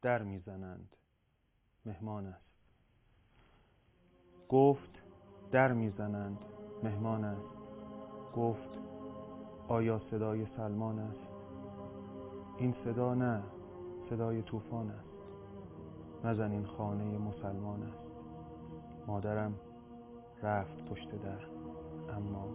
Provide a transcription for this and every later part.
در میزنند مهمان است. گفت در میزنند مهمان است. گفت آیا صدای سلمان است؟ این صدا نه، صدای طوفان است. نزن این خانه مسلمان است. مادرم رفت پشت در، اما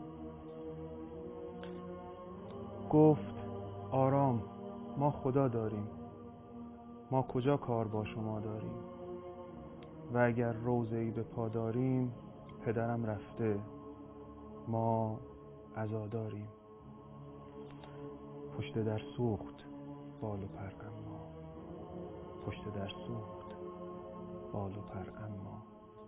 گفت آرام، ما خدا داریم، ما کجا کار با شما داریم؟ و اگر روزه‌ای به پا داریم، پدرم رفته، ما عزاداریم. پشت در سوخت بال و پر، اما پشت در سوخت بال و پر، اما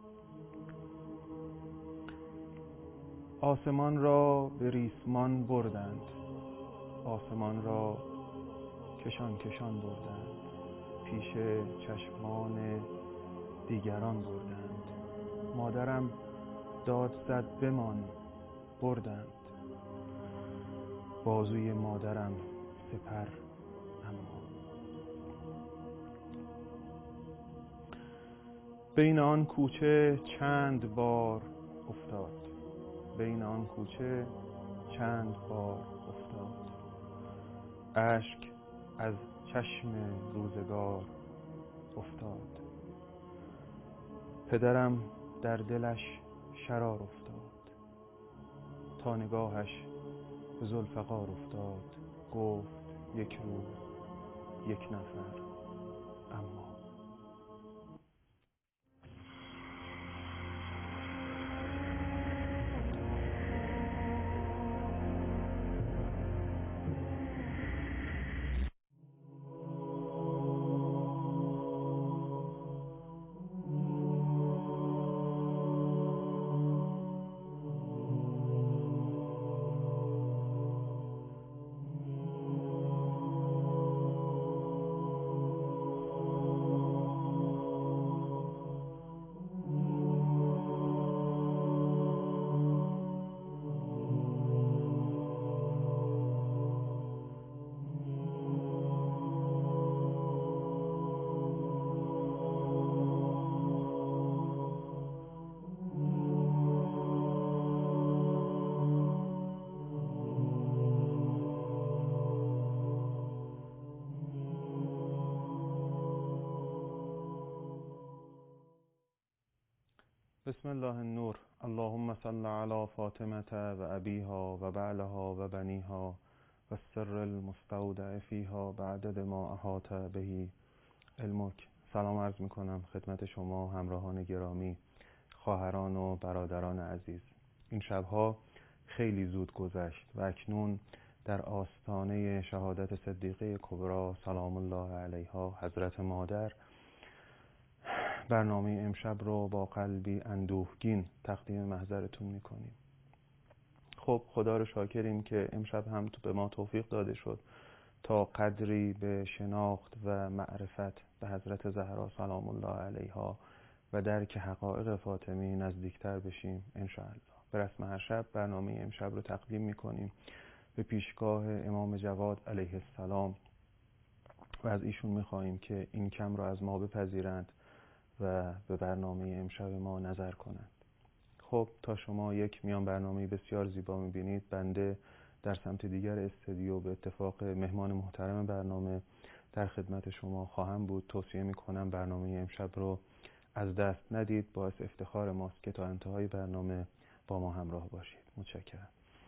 آسمان را به ریسمان بردند، آسمان را کشان کشان بردند، پیش چشمان دیگران بردند. مادرم داد زد بمان، بردند. بازوی مادرم سپر، اما بین آن کوچه چند بار افتاد، بین آن کوچه چند بار افتاد. اشک از چشم روزگار افتاد. پدرم در دلش شرار افتاد، تا نگاهش به ذوالفقار افتاد. گفت یک روز یک نفر، اما بسم الله النور. اللهم صل علی فاطمة و ابیها و بعلها و بنیها و السر المستودع فیها بعدد ما احاط به علمک. سلام عرض می کنم خدمت شما همراهان گرامی، خواهران و برادران عزیز. این شبها خیلی زود گذشت و اکنون در آستانه شهادت صدیقه کبری سلام الله علیها حضرت مادر برنامه امشب رو با قلبی اندوهگین تقدیم محضرتون میکنیم. خب خدا رو شاکریم که امشب هم به ما توفیق داده شد تا قدری به شناخت و معرفت به حضرت زهرا سلام الله علیها و درک حقایق فاطمی نزدیکتر بشیم انشاءالله. به رسم هر شب برنامه امشب رو تقدیم میکنیم به پیشگاه امام جواد علیه السلام و از ایشون میخواهیم که این کم رو از ما بپذیرند و به برنامه امشب ما نظر کنند. خب تا شما یک میان برنامه بسیار زیبا میبینید، بنده در سمت دیگر استودیو به اتفاق مهمان محترم برنامه در خدمت شما خواهم بود. توصیه میکنم برنامه امشب رو از دست ندید. باعث افتخار ماست که تا انتهای برنامه با ما همراه باشید. متشکرم.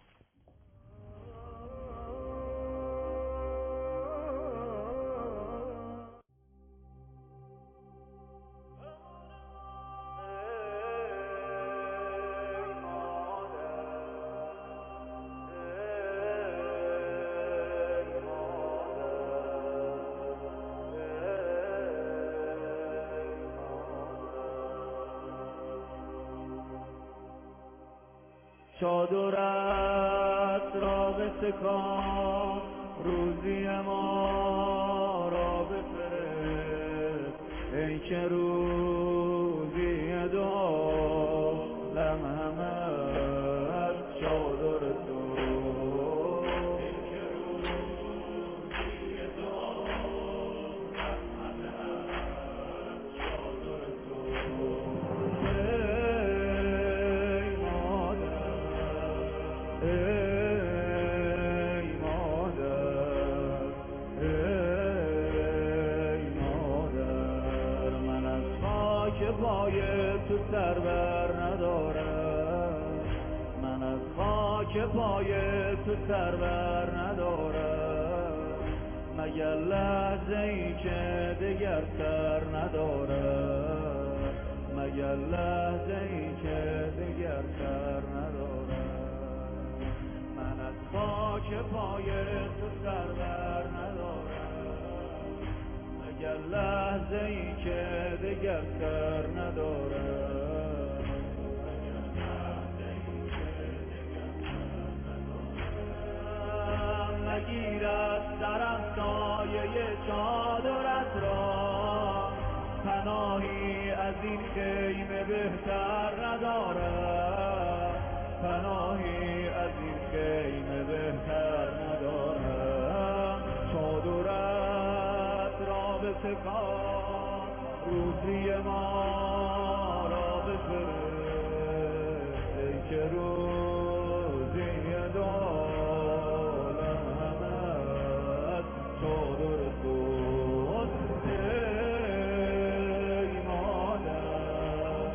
چادرت را بشکن، روزی ما را بفرست، ای که روزی دو عالم از چادر تو. ای که روزی دو عالم پای تو سر بر ندارم، من از خاک پای تو سر بر ندارم، مگر لحظه ای که دگر سر ندارم، مگر لحظه ای که دگر سر ندارم، من از خاک پای تو سر بر ندارم، مگر لحظه ای که دگر سر ندارم، مگیر از سرم سایه چادرت را، پناهی از این خیمه بهتر ندارم، پناهی از این خیمه بهتر ندارم، چادرت را بشکن، روزی ما را بفرست، ای که روزی دولت چادر توست، ای مادر،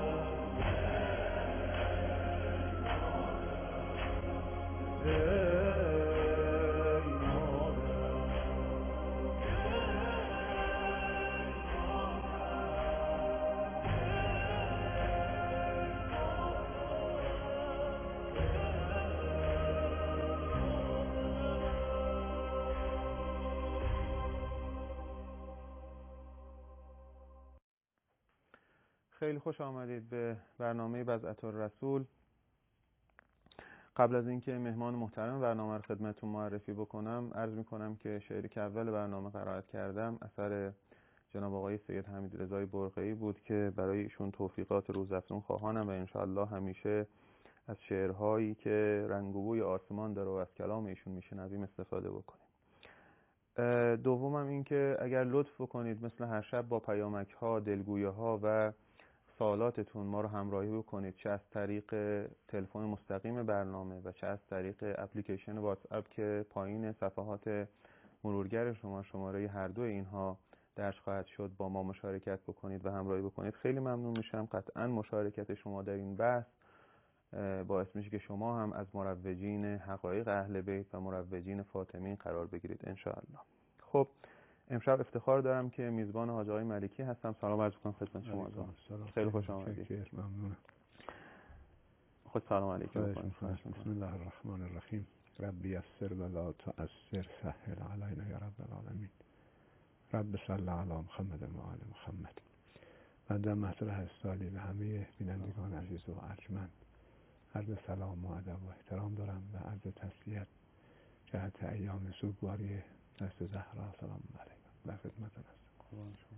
ای خیلی خوش آمدید به برنامه بضعة الرسول. قبل از اینکه مهمان محترم برنامه رو خدمتتون معرفی بکنم، عرض میکنم که شعری که اول برنامه قرائت کردم اثر جناب آقای سید حمیدرضا برقعی بود که برای ایشون توفیقات روزافزون خواهانم و انشاءالله همیشه از شعرهایی که رنگ و بوی آسمان داره و از کلام ایشون میشنویم استفاده بکنیم. دومم این که اگر لطف بکنید مثل هر شب با پیامک ها، دلگویه ها و سوالاتتون ما رو همراهی بکنید، چه از طریق تلفن مستقیم برنامه و چه از طریق اپلیکیشن واتس اپ که پایین صفحات مرورگر شما شماره هر دو اینها درج خواهد شد، با ما مشارکت بکنید و همراهی بکنید. خیلی ممنون میشم. قطعا مشارکت شما در این بحث باعث میشه که شما هم از مروجین حقایق اهل بیت و مروجین فاطمین قرار بگیرید انشاءالله. خب امشب افتخار دارم که میزبان حاج آقای ملکی هستم. سلام عرض می‌کنم خدمت شما. خیلی خوش آمدید. ممنونم. خود سلام علیکم. بسم الله الرحمن الرحیم. ربی یسر و لا تعسر، سهل علینا یا رب العالمین. رب صل علی محمد و آل محمد. بنده مطرح سالی به همه بینندگان عزیز و ارجمند عرض سلام و ادب و احترام دارم و عرض تسلیت جهت ایام سوگواری دست زهرا سلام علیکم در خدمتتون هستم.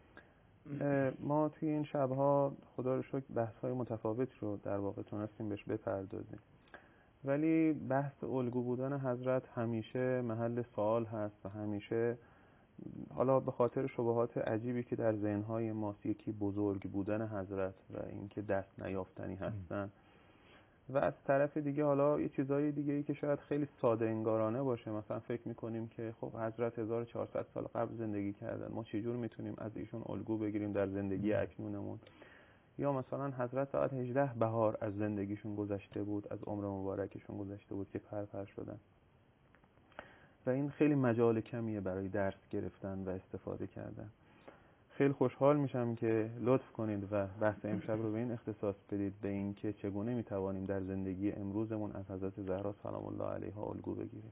ما توی این شبها خدا رو شکر بحث‌های متفاوت رو در واقع تونستیم بهش بپردازیم، ولی بحث الگو بودن حضرت همیشه محل سوال هست و همیشه حالا به خاطر شبهات عجیبی که در ذهن‌های ماست، یکی بزرگ بودن حضرت و اینکه دست نیافتنی هستن و از طرف دیگه حالا یه چیزای دیگه‌ای که شاید خیلی ساده انگارانه باشه، مثلا فکر می‌کنیم که خب حضرت 1400 سال قبل زندگی کردن، ما چجور میتونیم از ایشون الگو بگیریم در زندگی اکنونمون، یا مثلا حضرت ساعت 18 بهار از زندگیشون گذشته بود، از عمر مبارکشون گذشته بود که پر شدن و این خیلی مجال کمیه برای درس گرفتن و استفاده کردن. خیلی خوشحال میشم که لطف کنید و بحث امشب رو به این اختصاص بدید، به این که چگونه میتوانیم در زندگی امروزمون از حضرت زهرا سلام الله علیها الگو بگیریم.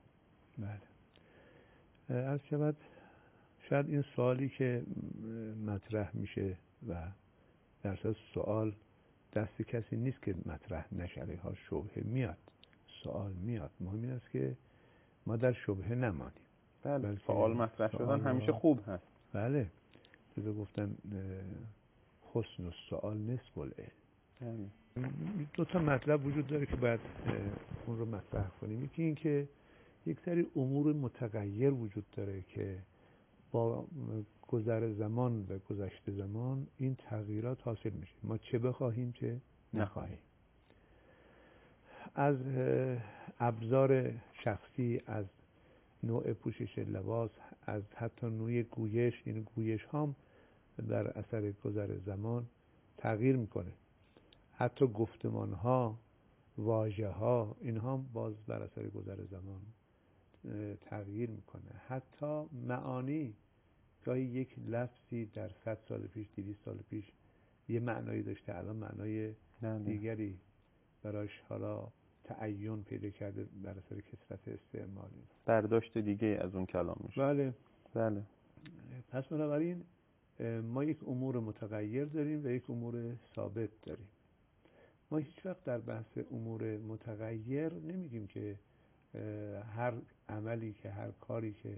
بله. عرض شود شاید این سوالی که مطرح میشه و در اساس سوال دست کسی نیست که مطرح نشه، ها شبهه میاد، سوال میاد. مهم این است که ما در شبهه نمانیم. بله، سوال مطرح شدن همیشه خوب هست. بله، چیزا گفتن حسن السؤال نصف العلم. دو تا مطلب وجود داره که باید اون رو مطرح کنیم. یکی این که یک سری امور متغیر وجود داره که با گذر زمان و گذشت زمان این تغییرات حاصل میشه، ما چه بخواهیم چه نخواهیم. از ابزار شخصی، از نوع پوشش لباس، از حتی نوع گویش، این گویش هم در اثر گذر زمان تغییر میکنه. حتی گفتمان ها، واژه ها، اینها هم باز بر اثر گذر زمان تغییر میکنه. حتی معانی، گاهی یک لفظی در 100 سال پیش، 200 سال پیش یه معنایی داشته، الان معنای دیگری براش حالا تعین پیدا کرده بر اثر کثرت استعمالی. برداشت دیگه از اون کلام میشه. بله. بله. پس بنابراین ما یک امور متغیر داریم و یک امور ثابت داریم. ما هیچ وقت در بحث امور متغیر نمیگیم که هر عملی که، هر کاری که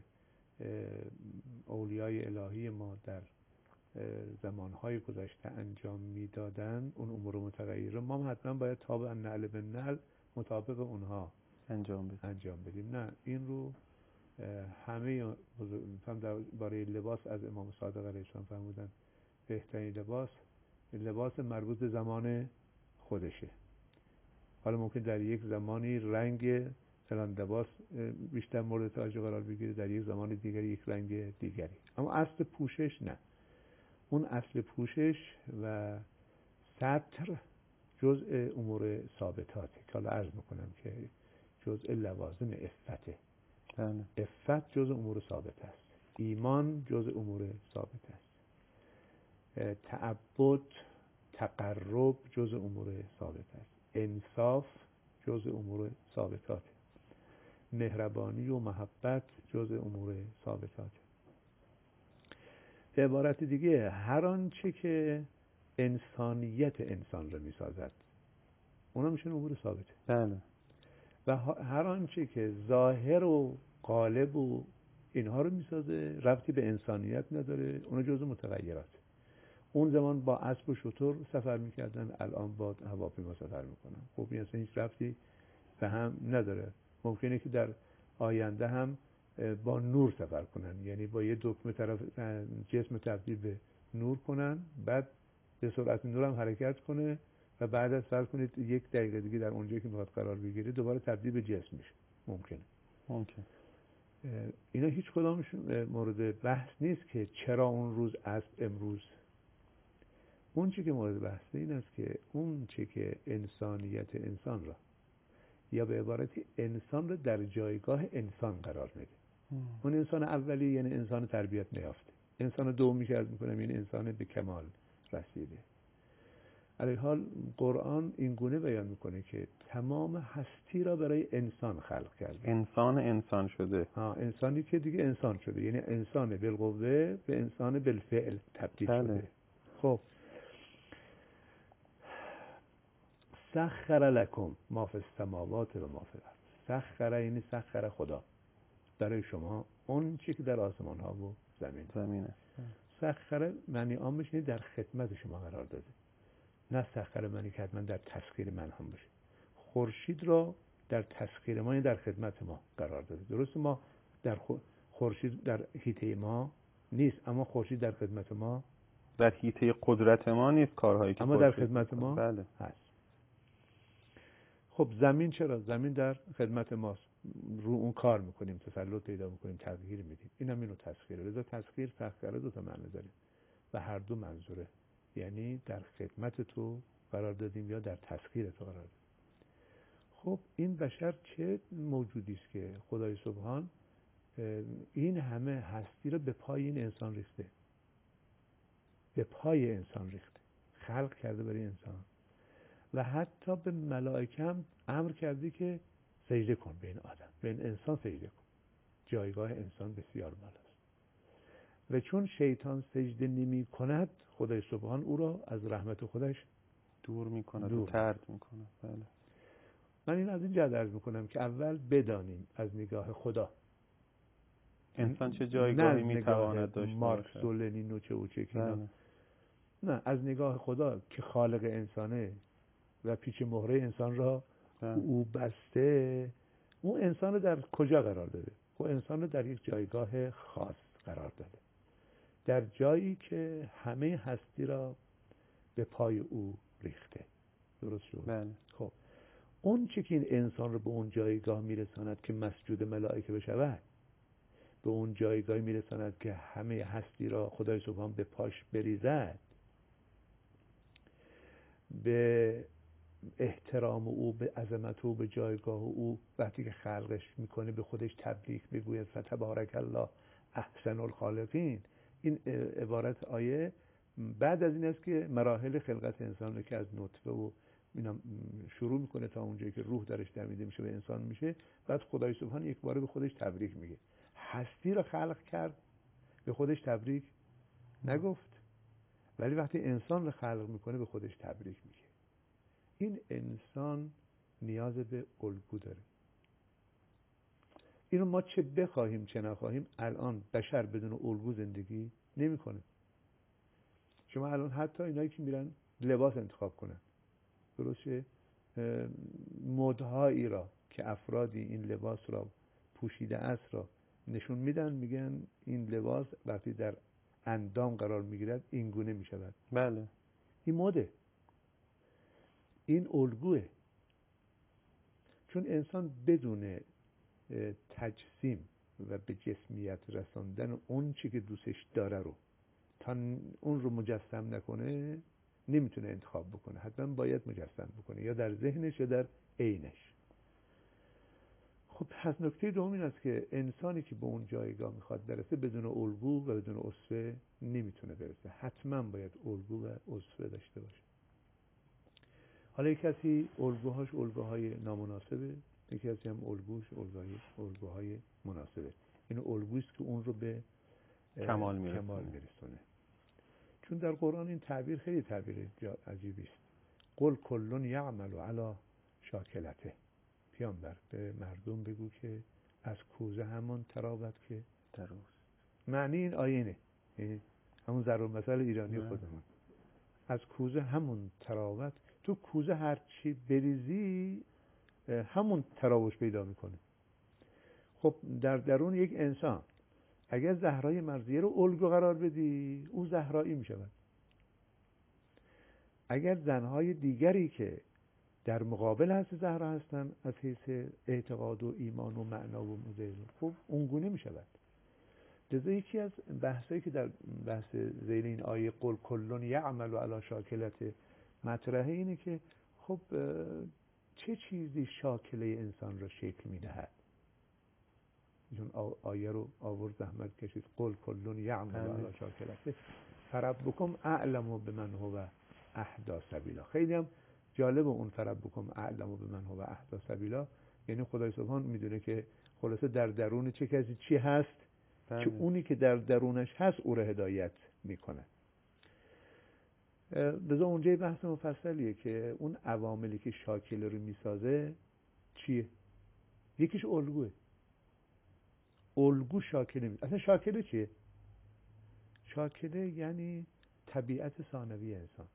اولیای الهی ما در زمانهای گذشته انجام میدادن، اون امور متغیره، ما حتما باید تابع نعل به نعل مطابق اونها انجام بدیم. نه، این رو همه برای لباس از امام صادق علیه السلام فرمودن بهترین لباس مربوط به زمان خودشه. حالا ممکن در یک زمانی رنگ فلان لباس بیشتر مورد توجه قرار بگیره، در یک زمان دیگری یک رنگ دیگری، اما اصل پوشش نه. اون اصل پوشش و ستر جزء امور ثابتاته که حالا عرض میکنم که جزء لوازم عفته. عفت جزء امور ثابت است، ایمان جزء امور ثابت است، تعبد، تقرب جزء امور ثابت است، انصاف جزء امور ثابتات، مهربانی و محبت جزء امور ثابتات. به عبارت دیگه هر آنچه که انسانیت انسان رو میسازد اونا میشن امور ثابته. بله. و هر آنچه که ظاهر و قالب و اینها رو میسازه ربطی به انسانیت نداره، اونا جزء متغیرات. اون زمان با اسب و شتر سفر میکردن، الان با هواپیما سفر میکنن. خب این اصلا هیچ ربطی به هم نداره. ممکنه که در آینده هم با نور سفر کنن، یعنی با یه دکمه طرف جسم تبدیل به نور کنن، بعد به سرعت نور هم حرکت کنه و بعد از فرض کنید 1 دقیقه دیگه در اونجایی که میخواد قرار بگیره دوباره تبدیل به جسم میشه. ممکن. اینا هیچ کدامش مورد بحث نیست که چرا اون روز اسب امروز. اون چی که مورد بحثه این است که اون چی که انسانیت انسان را، یا به عبارتی انسان را در جایگاه انسان قرار میده. اون انسان اولی یعنی انسان تربیت نیافته، انسان دومی که عرض میکنم یعنی انسان به کمال رسیده. علیه حال قرآن این گونه بیان میکنه که تمام هستی را برای انسان خلق کرده. انسان شده. انسانی که دیگه انسان شده، یعنی انسان بالقوه به انسان بالفعل تبدیل شده. خب سخر لکم ما فی السماوات و ما فی الارض. سخر یعنی سخر خدا برای شما اون چی که در آسمان ها و زمینه. سخر معنی عامش اینه در خدمت شما قرار داده، نه سخر معنی که حتما در تسخیر من هم باشه. خورشید را در تسخیر ما، در خدمت ما قرار داده. درسته ما در خورشید در حیطه ما نیست، اما خورشید در خدمت ما، در حیطه قدرت ما نیست کارهایی که اما در خدمت ما بله. هست. خب زمین چرا؟ زمین در خدمت ماست، رو اون کار میکنیم، تسلط پیدا میکنیم، تغییر میدیم. اینم اینو تسخیره. لذا تسخیر سخره 2 تا معنی داره و هر دو منظوره، یعنی در خدمت تو قرار دادیم یا در تسخیر تو قرار دادیم. خب این بشر چه موجودی است که خدای سبحان این همه هستی رو به پای این انسان ریخته، به پای انسان ریخته، خلق کرده برای انسان و حتی به ملائکه هم امر کرده که سجده کن به این آدم، به این انسان سجده کن. جایگاه انسان بسیار بالاست و چون شیطان سجده نمی کند، خدای سبحان او را از رحمت خودش دور میکند و طرد میکند. بله. من این از این جهت عرض میکنم که اول بدانیم از نگاه خدا انسان چه جایگاهی میتواند داشته مارکس و لنین و چه و چه اینا. نه، از نگاه خدا که خالق انسانه و پیچ مهره انسان را او بسته، اون انسان رو در کجا قرار داده؟ او انسان رو در یک جایگاه خاص قرار داده، در جایی که همه هستی را به پای او ریخته. درست شد؟ بله. خب اون چه که این انسان رو به اون جایگاه میرساند که مسجود ملائکه بشود، به اون جایگاه میرساند که همه هستی را خدای سبحان به پاش بریزد، به احترام او، به عظمت او، به جایگاه او وقتی که خلقش میکنه به خودش تبریک بگوید فتبارک الله احسن الخالقین. این عبارت آیه بعد از این است که مراحل خلقت انسان رو که از نطفه و اینا شروع میکنه تا اونجایی که روح درش دمیده میشه به انسان میشه. بعد خدای سبحان یک باره به خودش تبریک میگه. هستی رو خلق کرد به خودش تبریک نگفت، ولی وقتی انسان رو خلق میکنه به خودش تبریک میگه. این انسان نیاز به الگو داره. اینو ما چه بخواهیم چه نخواهیم الان بشر بدون الگو زندگی نمیکنه. شما الان حتی اینایی که میرن لباس انتخاب کنن، درسته، مدهایی را که افرادی این لباس را پوشیده است را نشون میدن، میگن این لباس وقتی در اندام قرار میگیرد این گونه میشود. بله، این مده، این الگوه. چون انسان بدون تجسیم و به جسمیت رساندن اون چی که دوستش داره رو تا اون رو مجسم نکنه نمیتونه انتخاب بکنه. حتما باید مجسم بکنه، یا در ذهنش یا در عینش. خب پس نکته دوم این است که انسانی که به اون جایگاه میخواد برسه بدون الگو و بدون اسوه نمیتونه برسه. حتما باید الگو و اسوه داشته باشه. حالا یک کسی الگوهاش الگوهای نامناسبه، یک کسی هم الگوش الگوهای مناسبه. این الگوست که اون رو به کمال میرسونه. چون در قرآن این تعبیر خیلی تعبیر عجیبی است. قل کل یعمل علی شاکلته. پیامبر به مردم بگو که از کوزه همون تراوت که درست. معنی این آیه اینه، همون ضرب المثل ایرانی خودمون. از کوزه همون تراوت. تو کوزه هر چی بریزی همون تراوش پیدا میکنه. خب در درون یک انسان اگر زهرای مرضیه رو الگو قرار بدی او زهرایی میشود. اگر زنهای دیگری که در مقابل هست زهرا هستن از حیث اعتقاد و ایمان و معنا و مدل، خب اونگونه میشود. لذا یکی از بحثایی که در بحث ذیل این آیه قل کل یعمل علی شاکلته مطرحه اینه که خب چه چیزی شاکله انسان را شکل میدهد. چون آیه رو آورد زحمت کشید قل کل یعمل علی شاکلته فربکم اعلم بمن هو اهدی سبیلا. خیلی هم جالب اون فربکم اعلم بمن هو اهدی سبیلا، یعنی خدای سبحان میدونه که خلاصه در درون چه کسی چی هست که اونی که در درونش هست او را هدایت میکنه. لذا اونجای بحث مفصلیه که اون عواملی که شاکله رو میسازه چیه؟ یکیش الگوه. الگو شاکله میسازه. اصلا شاکله چیه؟ شاکله یعنی طبیعت ثانوی انسان.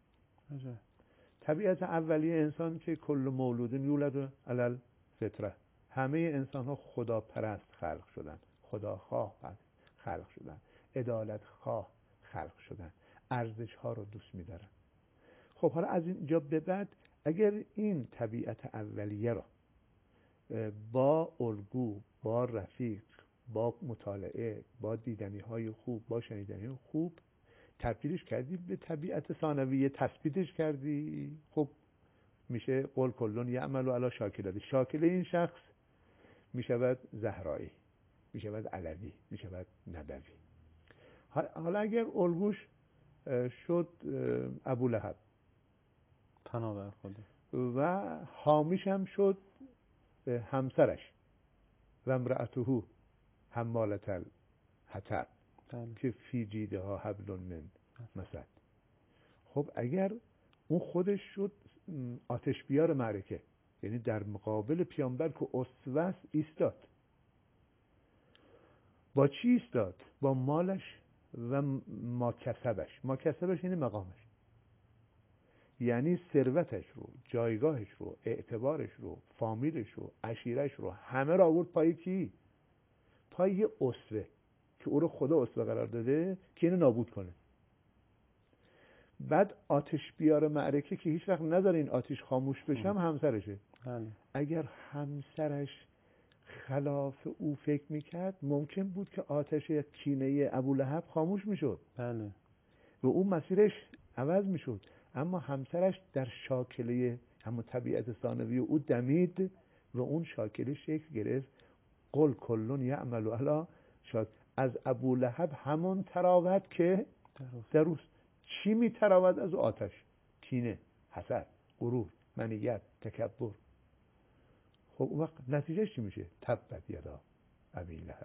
طبیعت اولیه انسان که کل مولود یولد علی الفطره. همه انسان ها خدا پرست خلق شدن، خدا خواه خلق شدن، عدالت خواه خلق شدن، ارزش ها رو دوست می‌دارن. خب حالا از اینجا به بعد اگر این طبیعت اولیه رو با الگو، با رفیق، با مطالعه، با دیدنی های خوب، با شنیدنی های خوب تبدیلش کردی به طبیعت ثانویه، تثبیتش کردی، خب میشه قل کلون یعمل علی شاکلته. شاکله این شخص میشود زهرایی، میشود علوی، میشود نبوی. حالا اگر الگوش شد ابولهب پناه بر خدا و حامیش هم شد همسرش و امرأته حمالة الحطب که فی جیدها حبل من مسد. خب اگر اون خودش شد آتش بیار معرکه، یعنی در مقابل پیامبر که اسوه ایستاد. با چی ایستاد؟ با مالش و ماکسبش. ماکسبش یعنی مقامش، یعنی ثروتش رو، جایگاهش رو، اعتبارش رو، فامیلش رو، عشیرش رو، همه را آورد پای کی؟ پای یه اسوه که او رو خدا اسوه قرار داده که اینو نابود کنه. بعد آتش بیار معرکه که هیچ وقت نذاره این آتش خاموش بشه همسرشه. اگر همسرش خلاف او فکر میکرد ممکن بود که آتش کینه ابولهب خاموش میشد. بله. و اون مسیرش عوض میشد. اما همسرش در شاکله همون طبیعت ثانوی او دمید و اون شاکله شکل گرفت. قل کلون یعمل علی شاکله. از ابولهب همون تراوت که در اوست. چی می تراود از آتش؟ کینه، حسد، غرور، منیت، تکبر. خب اون وقت نتیجهش چی میشه؟ تبت یدا ابی لهب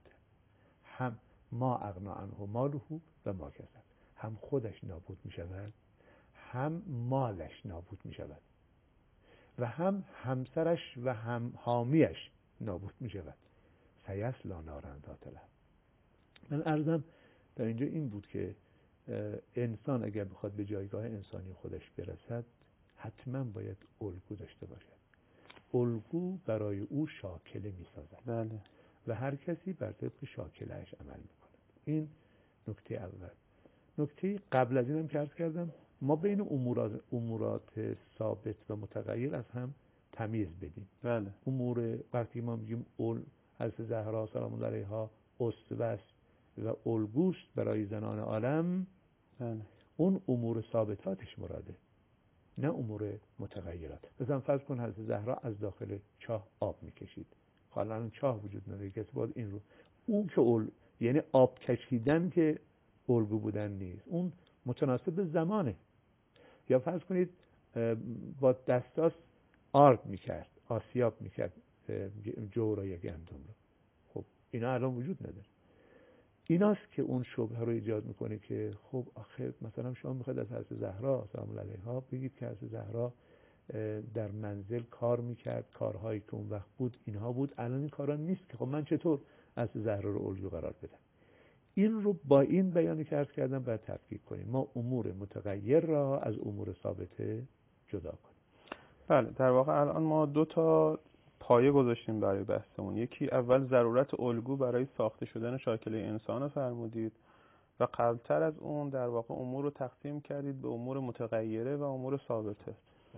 هم ما اغنا عنه ماله و ما کسب. هم خودش نابود می شود، هم مالش نابود می شود و هم همسرش و هم حامیش نابود می شود. سیصلی نارا ذات لهب. من عرضم در اینجا این بود که انسان اگر بخواد به جایگاه انسانی خودش برسد حتما باید الگو داشته باشد. الگو برای او شاکله می سازد. بله. و هر کسی بر طبق شاکلهش عمل میکنه. این نکته اول. نکته قبل از اینم که عرض کردم ما بین امورات ثابت و متغیر از هم تمیز بدیم. بله. امور وقتی ما میگیم حضرت زهرا سلام الله علیها اسوه است و الگوست برای زنان عالم، بله. اون امور ثابتاتش مراده، نه امور متغیرات. مثلا فرض کن حضرت زهرا از داخل چاه آب میکشید. حالا چاه وجود نداره، کسی باید این رو اون که یعنی آب کشیدن که الگو بودن نیست، اون متناسب زمانه. یا فرض کنید با دستاس آرد میکرد، آسیاب میکرد جورای گندم رو. خب اینا الان وجود نداره. ایناست که اون شبهه رو ایجاد میکنه که خب آخه مثلا شما میخواید از حضرت زهرا سلام الله علیها بگید که حضرت زهرا در منزل کار میکرد، کارهایی که اون وقت بود اینها بود، الان این کارا نیست که خب من چطور از زهرا رو الگو قرار بدم؟ این رو با این بیانی که عرض کردم باید تفکیک کنیم. ما امور متغیر را از امور ثابته جدا کنیم. بله، در واقع الان ما 2 تا پایه گذاشتیم برای بحثمون. یکی اول ضرورت الگو برای ساخته شدن شاکله انسان رو فرمودید و قبلتر از اون در واقع امور رو تقسیم کردید به امور متغیره و امور ثابته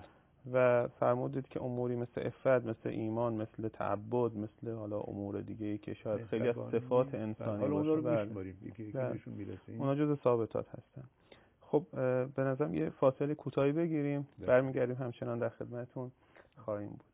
و فرمودید که اموری مثل عفت، مثل ایمان، مثل تعبد، مثل حالا امور دیگه‌ای که شاید خیلی از صفات انسانی باشه، اونا جزء ثابتات هستن. خب به نظرم یه فاصله کوتاهی بگیریم، برمیگردیم همچنان در خدمتتون خواهیم بود.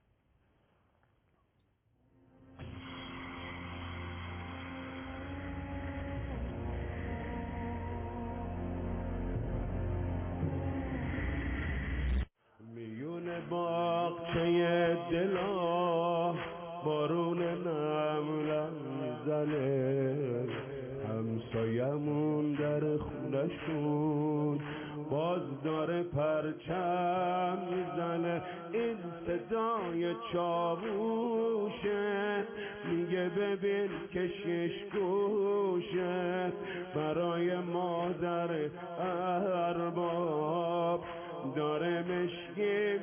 باغچه دلا بارون نملم میزنه، همسایمون در خونشون باز داره پرچم میزنه. این صدای چاووشه میگه ببین کشش گوشه، برای مادر ارباب داره مشکی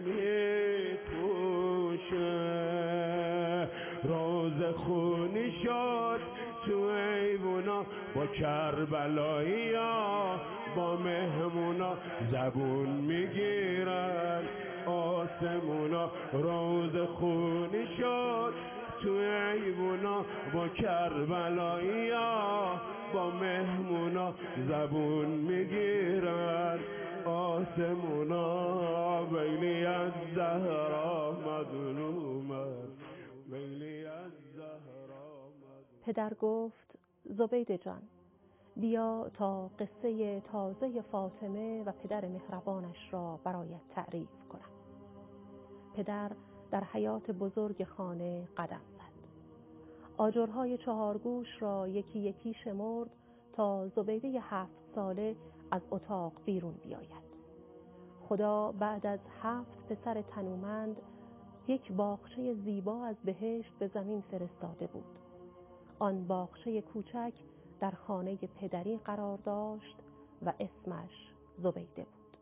میپوشه. روز خونی شد تو ایوونا با کربلایی ها، با مهمونا زبون میگیرن آسمونا. روز خونی شد تو ایوونا با کربلایی ها، با مهمونا زبون میگیرن آسمونا. ویلی از زهرا مظلومه، ویلی از زهرا مظلومه. پدر گفت زبیده جان بیا تا قصه تازه فاطمه و پدر مهربانش را برایت تعریف کنم. پدر در حیاط بزرگ خانه قدم زد. آجرهای 4 گوش را یکی یکی شمرد تا زبیده 7 ساله از اتاق بیرون بیاید. خدا بعد از 7 پسر تنومند یک باغچه زیبا از بهشت به زمین فرستاده بود. آن باغچه کوچک در خانه پدری قرار داشت و اسمش زبیده بود.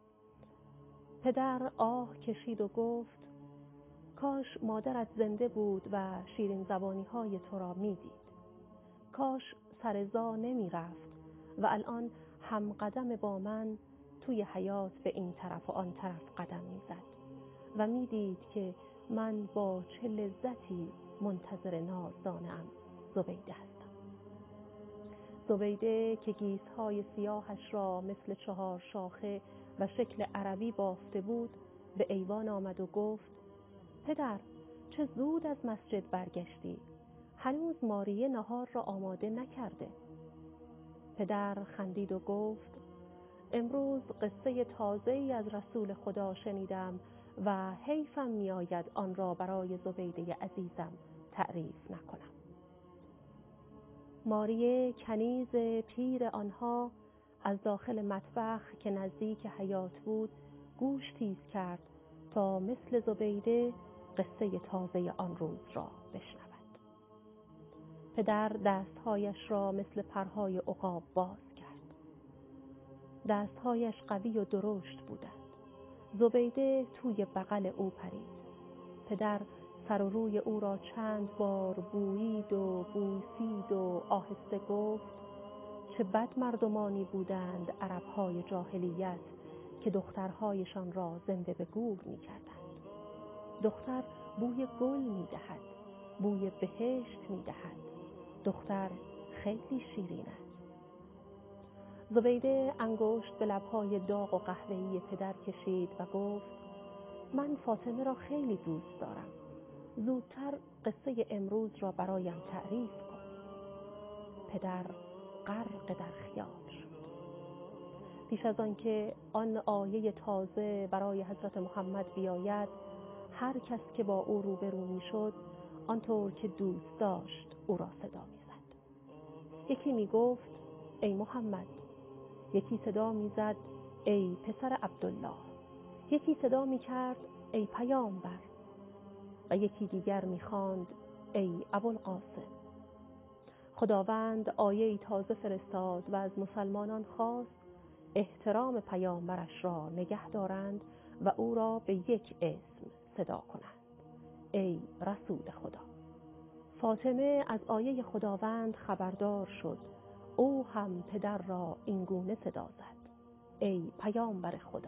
پدر آه کشید و گفت کاش مادرت زنده بود و شیرین زبانی های تو را می دید. کاش سرزا نمی رفت و الان هم قدم با من توی حیات به این طرف و آن طرف قدم می زد و می دید که من با چه لذتی منتظر نازدانم زبیده هستم. زبیده که گیسهای سیاهش را مثل 4 شاخه و شکل عربی بافته بود به ایوان آمد و گفت: پدر، چه زود از مسجد برگشتی؟ هنوز ماریه نهار را آماده نکرده. پدر خندید و گفت: امروز قصه تازه‌ای از رسول خدا شنیدم و حیفم می‌آید آن را برای زبیده عزیزم تعریف نکنم. ماریه کنیز پیر آنها از داخل مطبخ که نزدیک حیاط بود گوش تیز کرد تا مثل زبیده قصه تازه آن روز را بشنود. پدر دستهایش را مثل پرهای عقاب باز کرد. دستهایش قوی و درشت بودند. زبیده توی بغل او پرید. پدر سر و روی او را چند بار بویید و بوسید و آهسته گفت: چه بد مردمانی بودند عرب‌های جاهلیت که دخترهایشان را زنده به گور می‌کردند. دختر بوی گل می‌دهد، بوی بهشت می‌دهد. دختر خیلی شیرین است. زبیده انگشت به لب‌های داغ و قهوه‌ای پدر کشید و گفت: من فاطمه را خیلی دوست دارم. زودتر قصه امروز را برایم تعریف کن. پدر غرق در خیال شد. پیش از آن که آن آیه تازه برای حضرت محمد بیاید، هر کس که با او روبرو می شد آنطور که دوست داشت او را صدا می زد. یکی می گفت: ای محمد. یکی صدا می زد: ای پسر عبدالله. یکی صدا می کرد: ای پیامبر. و یکی دیگر می خواند: ای ابوالقاسم. خداوند آیه تازه فرستاد و از مسلمانان خواست احترام پیامبرش را نگه دارند و او را به یک اسم صدا کنند: ای رسول خدا. فاطمه از آیه خداوند خبردار شد. او هم پدر را اینگونه صدا زد: ای پیامبر خدا.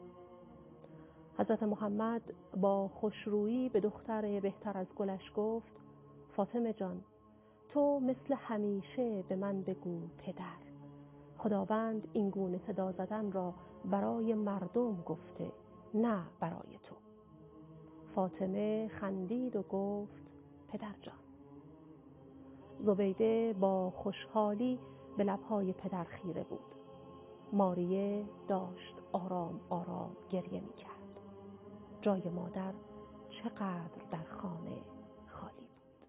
حضرت محمد با خوشرویی به دختر بهتر از گلش گفت: فاطمه جان، تو مثل همیشه به من بگو پدر. خداوند اینگونه صدا زدن را برای مردم گفته، نه برای تو. فاطمه خندید و گفت: پدر جان. زبیده با خوشحالی به لبهای پدر خیره بود. ماریه داشت آرام آرام گریه می کرد. جای مادر چقدر در خانه خالی بود.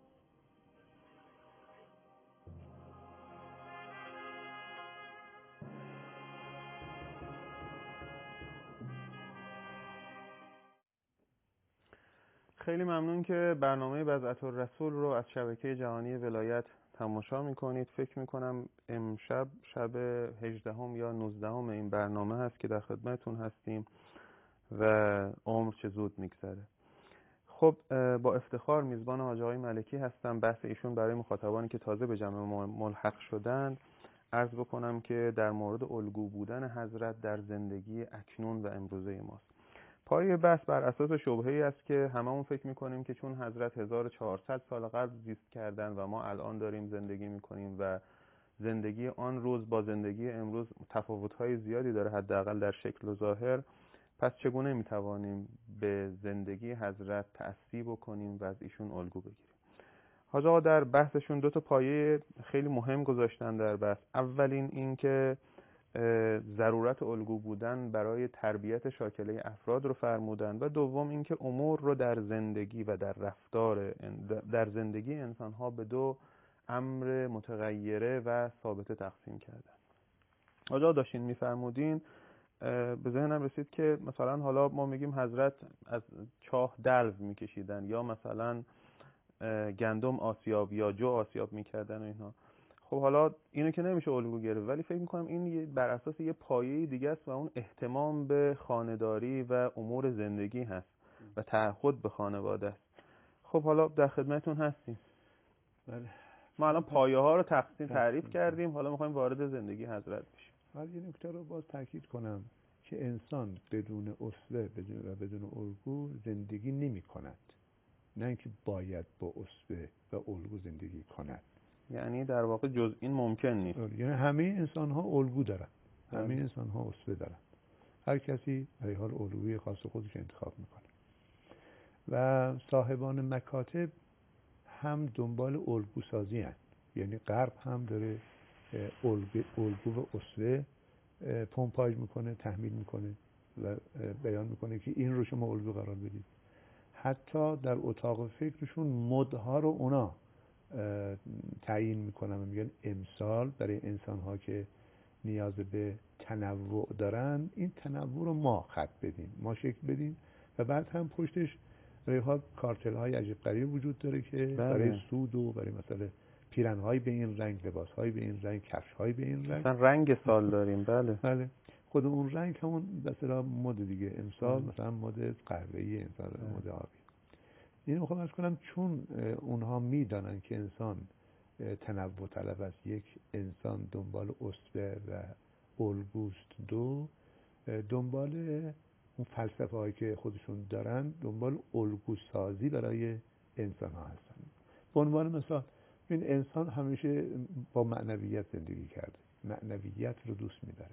خیلی ممنون که برنامه بضعة الرسول رو از شبکه جهانی ولایت تماشا میکنید. فکر میکنم امشب شب 18 یا 19 این برنامه هست که در خدمتون هستیم و عمر چه زود میگذره. خب با افتخار میزبان حاج آقای ملکی هستم. بحث ایشون برای مخاطبانی که تازه به جمع ملحق شدند عرض بکنم که در مورد الگو بودن حضرت در زندگی اکنون و امروزه ماست. پای بحث بر اساس شبهه‌ای است که هممون فکر می‌کنیم که چون حضرت 1400 سال قبل زیست کردن و ما الان داریم زندگی می‌کنیم و زندگی آن روز با زندگی امروز تفاوت‌های زیادی داره، حداقل در شکل و ظاهر، پس چگونه می‌توانیم به زندگی حضرت تأسی بکنیم و از ایشون الگو بگیریم؟ حاج آقا در بحثشون دو تا پایه خیلی مهم گذاشتن در بحث. اولین این که ضرورت الگو بودن برای تربیت شاکله افراد رو فرمودن و دوم این که امور رو در زندگی و در رفتار در زندگی انسان‌ها به دو امر متغیره و ثابته تقسیم کردن. حاج آقا داشتین می‌فرمودین، به ذهنم رسید که مثلا حالا ما میگیم حضرت از چاه دلو میکشیدن یا مثلا گندم آسیاب یا جو آسیاب میکردن و اینها. خب حالا اینو که نمیشه الگو گرفت، ولی فکر میکنم این بر اساس یه پایه دیگه است و اون اهتمام به خانه‌داری و امور زندگی هست و تعهد به خانواده است. خب حالا در خدمتون هستیم. بله. ما الان پایه ها رو تعریف کردیم، حالا میخوایم وارد زندگی حضرت بشیم. ولی یه نکته رو باز تاکید کنم که انسان بدون اسوه و بدون الگو زندگی نمی کند، نه اینکه باید با اسوه و الگو زندگی کند. یعنی در واقع جز این ممکن نیست. یعنی همه انسان ها الگو دارن، همه انسان ها اسوه دارن. هر کسی برای حال الگوی خاص خودش انتخاب میکنه و صاحبان مکاتب هم دنبال الگو سازی هست. یعنی غرب هم داره الگو و اسوه پمپاژ میکنه، تحمیل میکنه و بیان میکنه که این رو شما الگو قرار بدید. حتی در اتاق فکرشون مدها رو اونا تعیین میکنن و میگن امسال برای انسان ها که نیاز به تنوع دارن این تنوع رو ما خط بدیم، ما شکل بدیم و بعد هم پشتش برای حال کارتل های عجیب غریب وجود داره که برای سود و برای مثلا پیرن های به این رنگ، لباس های به این رنگ، کفش های به این رنگ، مثلا رنگ سال داریم. بله خود اون رنگ همون مثلا مد دیگه، امسال مثلا مد قهوه‌ای، امسال مد آبی. این میخوام عرض کنم چون اونها میدانن که انسان تنوع طلب است، یک انسان دنبال اسوه و الگوست، دو دنبال اون فلسفه هایی که خودشون دارن دنبال الگو سازی برای انسان ها هستن. به عنوان مثال این انسان همیشه با معنویت زندگی کرده، معنویت رو دوست می‌داره،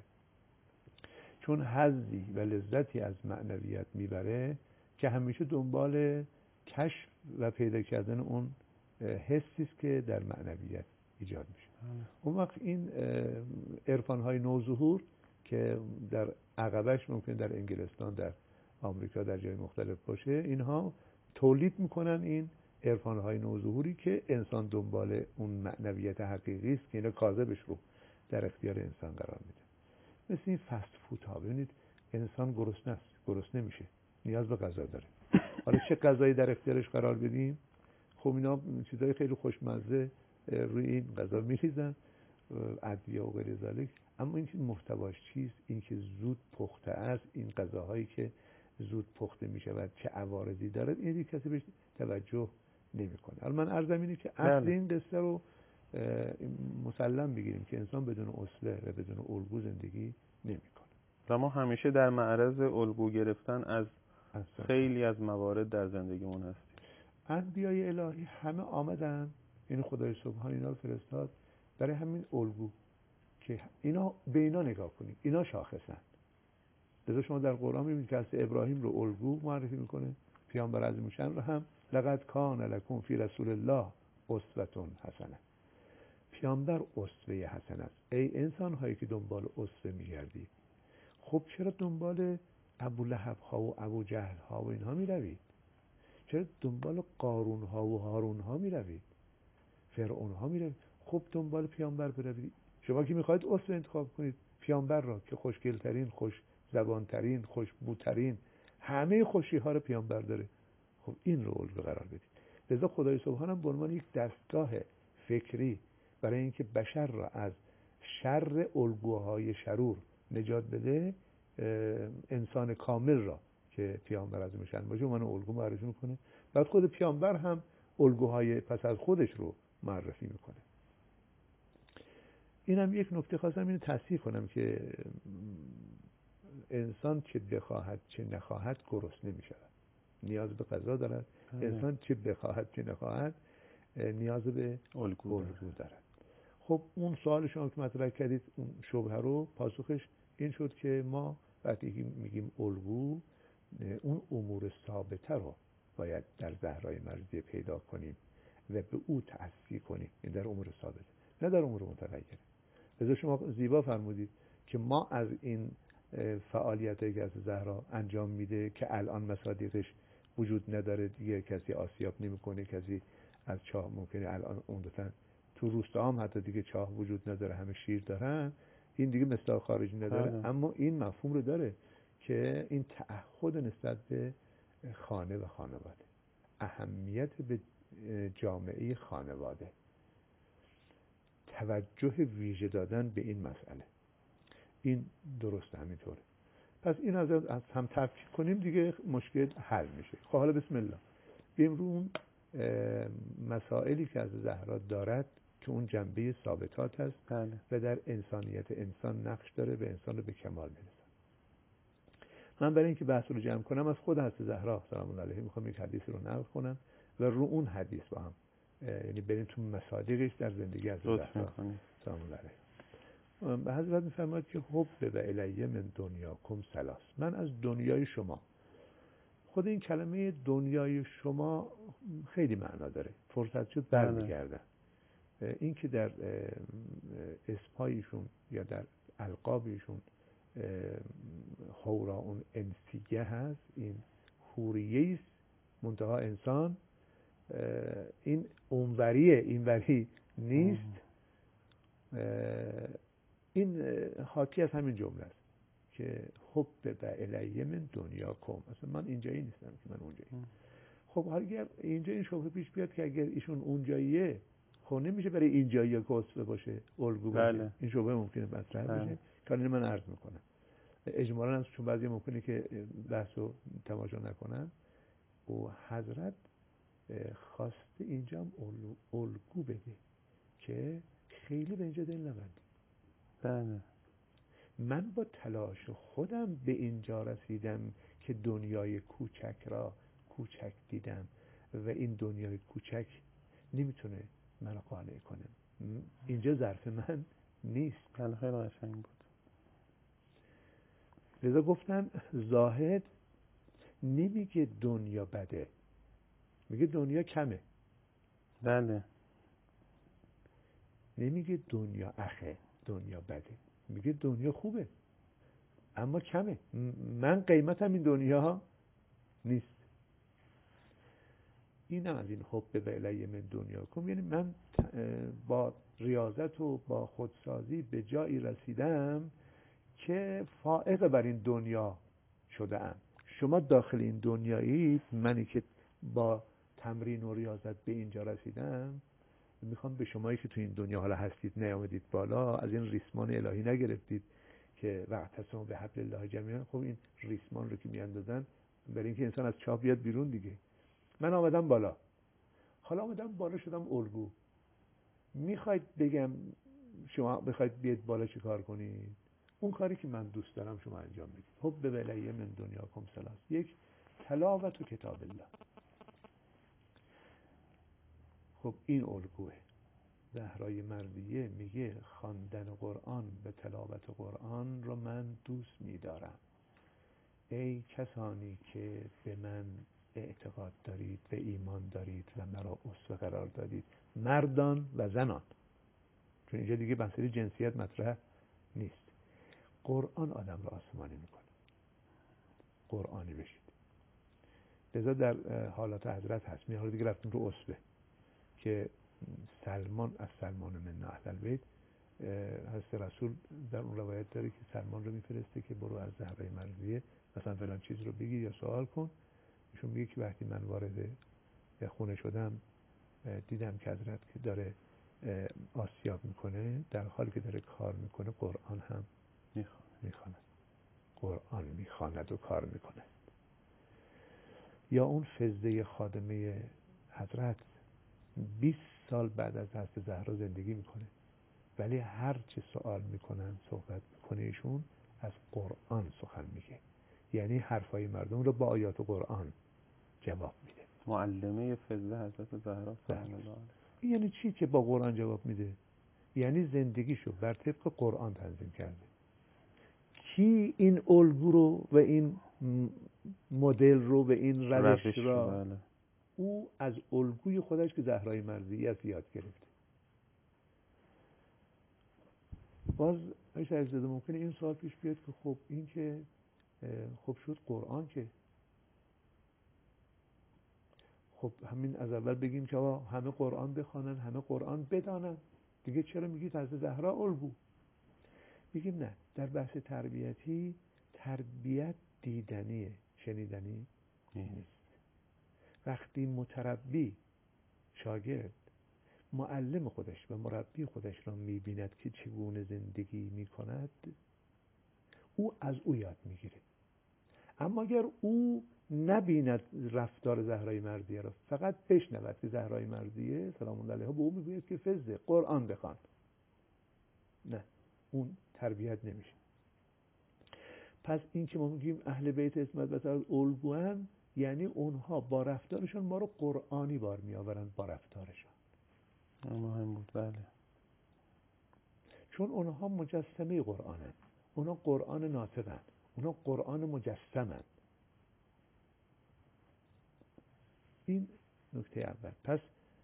چون حظی و لذتی از معنویت میبره که همیشه دنبال کشف و پیدا کردن اون حسی است که در معنویت ایجاد میشه. اون وقت این عرفان‌های نوظهور که در عقبش ممکن در انگلستان، در آمریکا، در جای مختلف باشه، اینها تولید میکنن این عرفان‌های نوظهوری که انسان دنبال اون معنویت حقیقی است که اینا کاذبش رو در اختیار انسان قرار میده. مثل این فست فود ها، ببینید انسان گرسنه است، گرسنه میشه، نیاز به غذا داره. حالا چه غذایی در اختیارش قرار بدیم؟ خب اینا چیزای خیلی خوشمزه روی این غذا میریزن، ادویه و غیر ذالک، اما این که محتواش چیست، این که زود پخته است، این غذاهایی که زود پخته میشود چه عوارضی دارد، این کسی بهش توجه نمیکنه. حالا من عرضم اینه که اصل این قصه رو مسلم بگیریم که انسان بدون اسوه و بدون الگو زندگی نمیکنه و ما همیشه در معرض الگو گرفتن از خیلی از موارد در زندگیمون هستیم. انبیای الهی همه آمدن، این خدای سبحان اینا رو فرستاد برای همین الگو که اینا به اینا نگاه کنید، اینا شاخصن. لذا شما در قرآن میبینید که حضرت ابراهیم رو الگو معرفی میکنه، پیامبر عظیم‌الشأن رو هم لقد کان لکم فی رسول الله اسوة حسنه. پیامبر اسوه حسن است. ای انسان هایی که دنبال اسوه میگردید، خب چرا دنبال ابو لهب ها و ابو جهل ها و اینها میروید؟ چرا دنبال قارون ها و هارون ها میروید؟ فرعون ها میروید؟ خب دنبال پیامبر بروید. شما که میخواید اسوه انتخاب کنید پیامبر را که خوشگلترین، خوش زبانترین، خوش بوترین، همه خوشی ها رو پیامبر داره، خب این رو الگو قرار بدید. لذا خدای سبحان هم به عنوان یک دستگاه فکری برای اینکه بشر را از شر الگوهای شرور نجات بده، انسان کامل را که پیامبر عظیم‌الشأن باشه من الگو معرفی میکنه، بعد خود پیامبر هم الگوهای پس از خودش رو معرفی میکنه. اینم یک نکته خواستم اینو تصحیح کنم که انسان چه بخواهد چه نخواهد گرسنه میشود، نیاز به غذا دارد. انسان چه بخواهد چه نخواهد نیاز به الگو دارد. خب اون سوال شما که مطرح کردید، اون شبهه رو پاسخش این شد که ما وقتی میگیم الگو، اون امور ثابته رو باید در زهرای مرضیه پیدا کنیم و به او تأسی کنیم. این در امور ثابته، نه در امور متغیره. لذا شما زیبا فرمودید که ما از این فعالیتایی که از زهرا انجام میده که الان مصادیقش وجود نداره، دیگه کسی آسیاب نمیکنه، کسی از چاه ممکنه الان عمدتاً تو روستا هم حتی دیگه چاه وجود نداره، همه شیر دارن، این دیگه مصداق خارجی نداره. اما این مفهوم رو داره که این تعهد نسبت به خانه و خانواده، اهمیت به جامعه خانواده، توجه ویژه دادن به این مسئله، این درست همینطوره. پس این از هم تفکیک کنیم دیگه مشکل حل میشه. خب حالا بسم الله بیم رو اون مسائلی که از زهرا دارد که اون جنبه ثابتات هست و در انسانیت انسان نقش داره به انسان رو به کمال میرسه. من برای اینکه بحث رو جمع کنم از خود حضرت زهرا سلام الله علیها میخوام یک حدیث رو نقل کنم و رو اون حدیث با هم یعنی بریم تو مصادیقش در زندگی از زهرا سلام الله علیها. حضرت میفرماید که حب و الیه من دنیاکم ثلاث، من از دنیای شما. خود این کلمه دنیای شما خیلی معنا داره، فرصت شد برمیگردن. این که در اسمایشون یا در القابشون حورا اون انسیه هست، این حوریه است منتها انسان، این اونوریه اینوری نیست. این حاکی از همین جمله است که حب و الیه من دنیاکم، مثلا من اینجایی نیستم که من اونجایی. خب اگر اینجا این شبهه پیش بیاد که اگر ایشون اونجاییه، خب نمیشه برای اینجایی که وصفه باشه، الگو باشه. این شبهه ممکنه مطرح بشه که من عرض میکنم. اجمالا چون بعضی ممکنه که بحثو تماشا نکنن، و حضرت خواسته اینجا هم الگو بده که خیلی به اینجا دل نبندید. بله. من با تلاش خودم به اینجا رسیدم که دنیای کوچک را کوچک دیدم و این دنیای کوچک نمیتونه منو قانع کنه. اینجا ظرف من نیست. خیلی قشنگ بود. لذا گفتن زاهد نمیگه دنیا بده، میگه دنیا کمه. بله. نمیگه دنیا اخه، دنیا بده، میگه دنیا خوبه اما کمه. من قیمتم این دنیا نیست. اینم از این حب و الیه من دنیاکم، یعنی من با ریاضت و با خودسازی به جایی رسیدم که فائق بر این دنیا شده ام. شما داخل این دنیایید، منی که با تمرین و ریاضت به اینجا رسیدم، میخوام به شمایی که تو این دنیا حالا هستید نیامدید بالا، از این ریسمان الهی نگرفتید که واعتصموا بحبل الله جمیعا. خب این ریسمان رو که میاندازن برای اینکه انسان از چاه بیاد بیرون دیگه. من آمدم بالا، حالا آمدم بالا شدم الگو. میخواید بگم شما بخواید بیاد بالا چی کار کنید؟ اون کاری که من دوست دارم شما انجام بدید. حب و الیه من دنیاکم ثلاث. یک، تلاوت و کتاب الله. خب این الگوه. زهرای مرضیه میگه خواندن قرآن و تلاوت قرآن رو من دوست میدارم. ای کسانی که به من اعتقاد دارید، به ایمان دارید و مرا اسوه قرار دادید، مردان و زنان، چون اینجا دیگه مسئله جنسیت مطرح نیست. قرآن آدم رو آسمانی میکنه. قرآنی بشید. لذا در حالات حضرت هست. حالا دیگه رفتیم رو اسوه که سلمان از سلمان من اهل البیت، حضرت رسول در اون روایت داره که سلمان رو میفرسته که برو از زهرای مرضیه مثلا فلان چیز رو بگیر یا سوال کن. ایشون میگه که وقتی من وارد خونه شدم دیدم که حضرت که داره آسیاب میکنه، در حالی که داره کار میکنه قرآن هم میخواند. قرآن میخواند و کار میکنه. یا اون فزده خادمه حضرت 20 سال بعد از حضرت زهرا زندگی میکنه، ولی هر چه سوال میکنن صحبت میکنه ایشون از قرآن سخن میگه. یعنی حرفای مردم رو با آیات قرآن جواب میده. معلمه فضله حضرت زهرا سلام الله علیها. یعنی چی که با قرآن جواب میده؟ یعنی زندگیشو بر طبق قرآن تنظیم کرده. کی این الگو رو و این مدل رو و این روش را بله. او از الگوی خودش که زهرای مرضیه است یاد گرفته. باز ایش عزیزاده ممکنه این سوال پیش بیاد که خب این که خب شد قرآن که خب همین از اول بگیم که همه قرآن بخوانن، همه قرآن بدانن دیگه، چرا میگید حضرت زهرا الگو؟ میگیم نه، در بحث تربیتی تربیت دیدنیه، شنیدنی نیست. وقتی متربی شاگرد معلم خودش و مربی خودش را میبیند که چگونه زندگی میکند، او از او یاد میگیره. اما اگر او نبیند رفتار زهرای مرضیه را، فقط بشنود که زهرای مرضیه سلام الله علیها به او میگوید که فزه قرآن بخوان، نه، اون تربیت نمیشه. پس این که ما میگیم اهل بیت عصمت و طهارت الگوان، یعنی اونها با رفتارشون ما رو قرآنی بار میآورند با رفتارشون. مهم بود. بله. چون اونها مجسمه قرآنه، اونها قرآن ناطقن، اونها قرآن مجسمن. این نکته اول. پس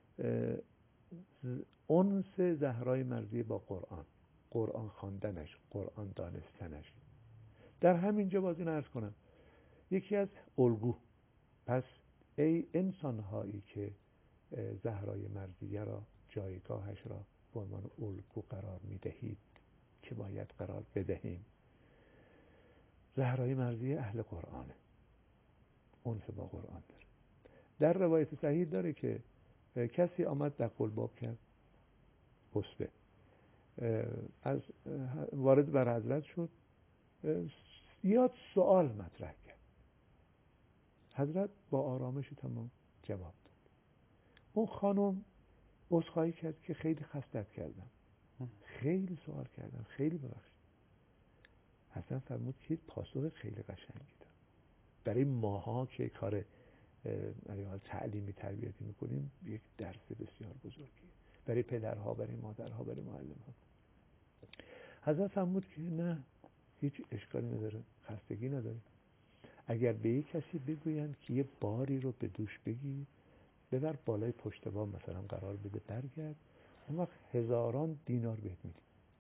انس زهرای مرضیه با قرآن، قرآن خواندنش، قرآن دانستنش. در همینجا باز این عرض کنم یکی از الگو، پس ای انسانهایی که زهرای مرضیه را، جایگاهش را به عنوان الگو قرار میدهید که باید قرار بدهیم، زهرای مرضیه اهل قرآنه، انس با قرآن داره. در روایت صحیح داره که کسی آمد در قلباب کرد، حسبه از وارد بر حضرت شد، یاد سوال مطرح کرد. حضرت با آرامش تمام جواب داد. اون خانم عذرخواهی کرد که خیلی خستت کردم، خیلی سوال کردم، خیلی ببخشید. حضرت فرمود که پاسخ خیلی قشنگی داد. برای ماها که کار تعلیمی تربیتی میکنیم یک درس بسیار بزرگیه، برای پدرها، برای مادرها، برای معلم‌ها. حضرت فرمود که نه، هیچ اشکالی نداره، خستگی نداره. اگر به یک کسی بگویند که یه باری رو به دوش بگیر، ببر بالای پشت بام مثلا قرار بده، برگرد، اون وقت 1000 دینار بهت میدی.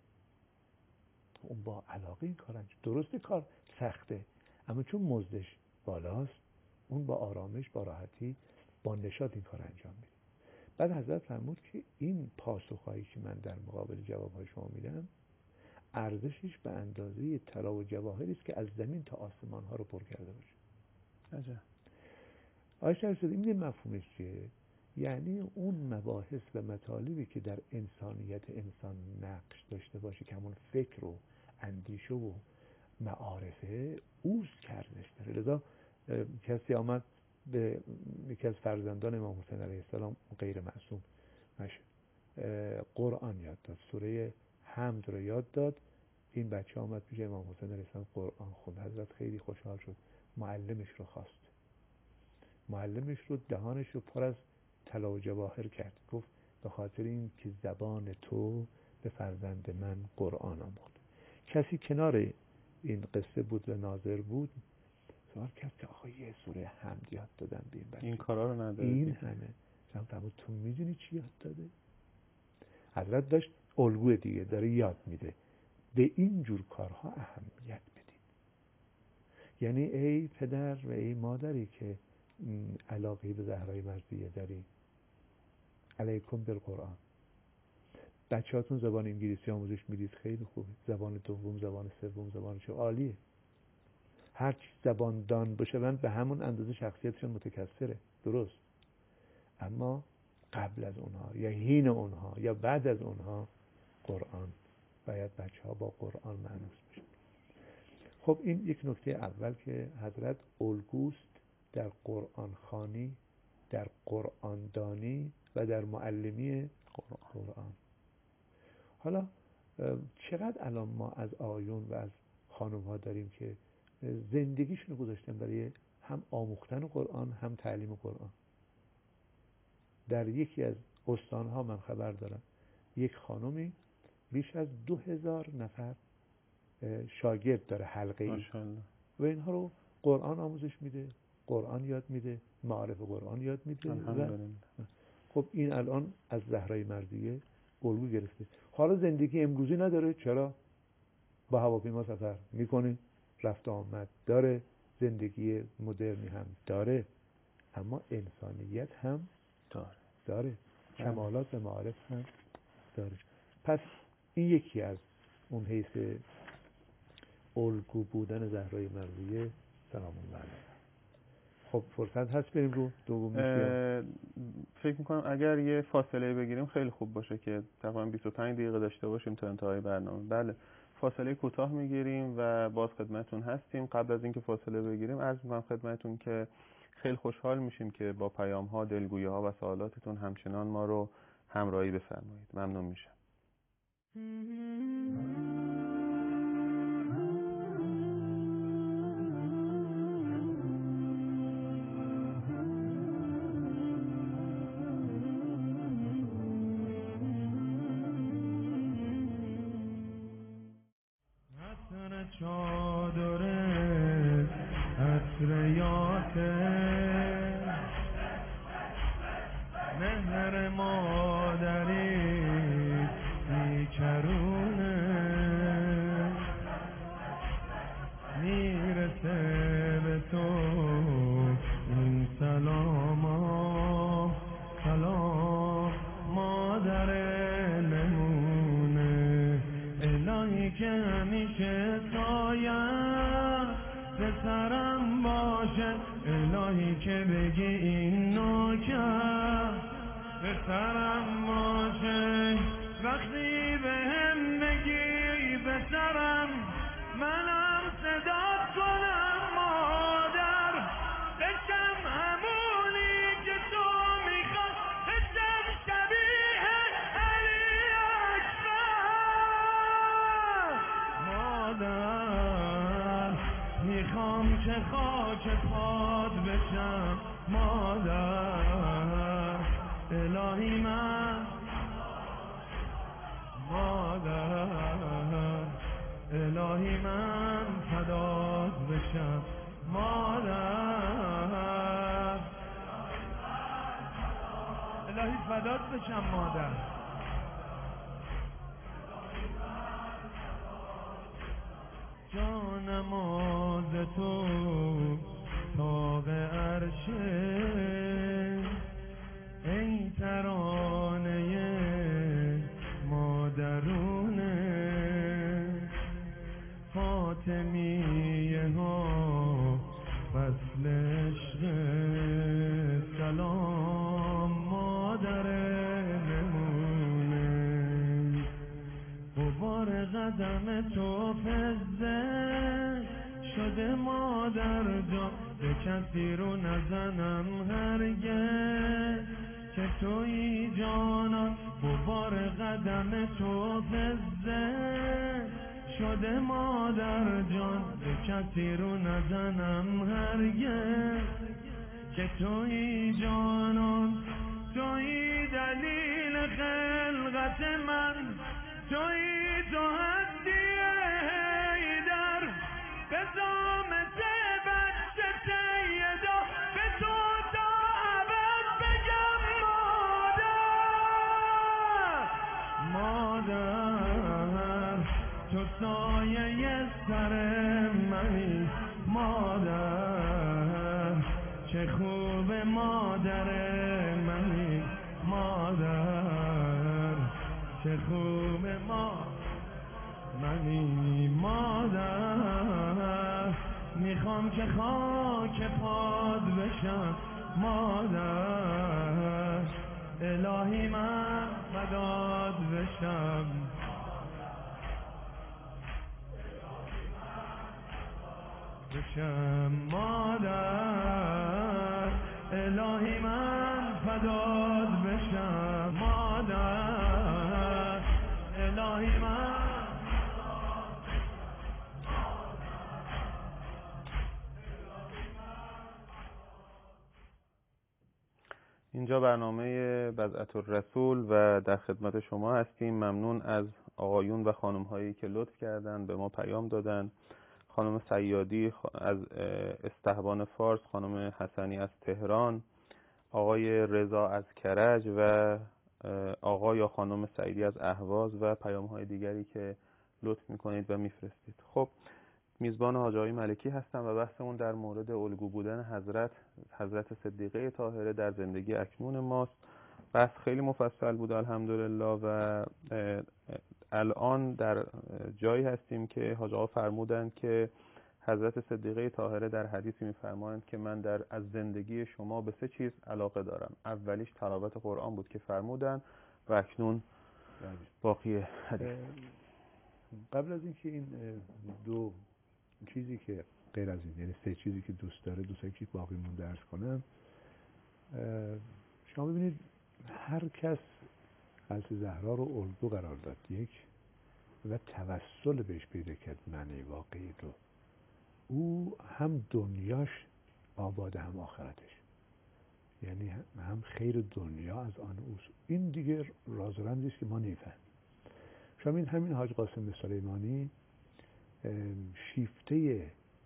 اون با علاقه این کار انجام. درسته کار سخته، اما چون مزدش بالاست، اون با آرامش، با راحتی، با نشاط این کار انجام میده. بعد حضرت فرمود که این پاسخهایی که من در مقابل جوابهای شما میدم، ارزشش به اندازه طلا و جواهری است که از زمین تا آسمان ها رو پر کرده باشه. عجب. آیه شد این مفهومش چیه؟ یعنی اون مباحث و مطالبی که در انسانیت انسان نقش داشته باشه که همون فکر و اندیشه و معارفه، اوست کردش داره. لذا کسی آمد به یکی از فرزندان امام حسین علیه السلام، غیر معصوم، قرآن یاد داد، سوره حمد رو یاد داد. این بچه آمد پیش امام حسین علیه السلام قرآن خوند. حضرت خیلی خوشحال شد، معلمش رو خواست، معلمش رو دهانش رو پر از طلا و جواهر کرد. گفت به خاطر این که زبان تو به فرزند من قرآن آموخت. کسی کنار این قصه بود و ناظر بود، سوال کرد که آقا یه سوره حمد یاد دادن به این بچه، این کارا رو نداره، این همه. فرمود تو میدونی چی یاد داده؟ حضرت داشت الگوی دیگه داره یاد میده، به این جور کارها اهمیت بدید. یعنی ای پدر و ای مادری که علاقه به زهرای مرضیه داری، علیکم بالقرآن. بچه‌هاتون زبان انگلیسی آموزش میدید، خیلی خوبه. زبان دوم، زبان سوم، زبان چه عالیه. هر چی زبان دان بشون به همون اندازه شخصیتشون متکثره، درست. اما قبل از اونها یا حین اونها یا بعد از اونها قرآن، باید بچه‌ها با قرآن مانوس بشن. خب این یک نکته اول که حضرت الگوست در قرآن خوانی، در قرآن دانی و در معلمی قرآن. حالا چقدر الان ما از آیون و از خانم ها داریم که زندگیشون رو گذاشتن برای هم آموختن قرآن هم تعلیم قرآن. در یکی از استانها من خبر دارم یک خانمی بیش از 2000 نفر شاگرد داره، حلقه ای، و اینها رو قرآن آموزش میده، قرآن یاد میده، معارف قرآن یاد میده. و خب این الان از زهرای مرضیه الگو گرفته. حالا زندگی امروزی نداره، چرا؟ با هواپیما سفر میکنه، رفت آمد داره، زندگی مدرنی هم داره، اما انسانیت هم داره، کمالات و معارف هم داره. پس این یکی از اون حیث الگو بودن زهرای مرضیه سلام الله علیها. خب فرصت هست بریم رو دوم. فکر میکنم اگر یه فاصله بگیریم خیلی خوب باشه که تقریبا 25 دقیقه داشته باشیم تا انتهای برنامه. بله، فاصله کوتاه میگیریم و باز خدمتتون هستیم. قبل از اینکه فاصله بگیریم عرض میکنم خدمتتون که خیلی خوشحال میشیم که با پیام ها، دلگویی ها و سوالاتتون همچنان ما رو همراهی بفرمایید. ممنون میشم. حیات مهر مادری میچرونه میرسه به تو این سلام سلام مادر نمونه الهی که همیشه سایم به سرم باشه الهی که بگی این نوکر به سرم باشه وقتی به هم بگی به سرم منم صدات کنم مادر بشم همونی که تو میخواد بشم شبیه علی اکبر مادر میخوام که خاک پاد بشم مادر الهی من مادر الهی من فدات بشم مادر الهی فدات بشم مادر جانم آز تو طاق عرشه ای ترانه مادرونه فاطمیه ها فصل عشق سلام مادر نمونه غبار قدم تو فزه شده مادر جان به کسی رو نزنم هرگز که تویی جانان غبار قدم تو فزه شده مادر جان به کسی رو نزنم هرگز که تویی جانان تویی دلیل خلقت من تویی تو هستی حیدر به زامت بچه سیدا به تو تا عبد بگم مادر تو سایه سر منی مادر چه خوب مادر منی مادر چه خوب منی مادر میخوام که خاک پاد بشم مادر الهی من فدات بشم مادر الهی من فدات بشم مادر الهی من اینجا برنامه بضعة الرسول و در خدمت شما هستیم. ممنون از آقایون و خانم هایی که لطف کردن به ما پیام دادن. خانم سیادی از استحبان فارس، خانم حسنی از تهران، آقای رضا از کرج و آقا یا خانم سعیدی از اهواز و پیام های دیگری که لطف میکنید و میفرستید. خب میزبان حاج آقای ملکی هستم و بحثمون در مورد الگو بودن حضرت صدیقه طاهره در زندگی اکنون ماست. بحث خیلی مفصل بود الحمدلله و الان در جایی هستیم که حاج آقا فرمودند که حضرت صدیقه طاهره در حدیثی میفرمایند که من از زندگی شما به 3 چیز علاقه دارم. اولیش تلاوت قرآن بود که فرمودند و اکنون باقی حدیث. قبل از اینکه این 2 چیزی که غیر از این، یعنی 3 چیزی که دوست داره، دوست داره که باقی مونده درس کنم، شما ببینید هر کس حضرت زهرا رو الگو قرار داد و توسل بهش پیدا کرد معنی واقعی رو. او هم دنیاش آباد هم آخرتش، یعنی هم خیر دنیا از آن اوست. این دیگه راز و رمزیست که ما نمی‌فهمیم. شما این همین حاج قاسم سلیمانی شیفته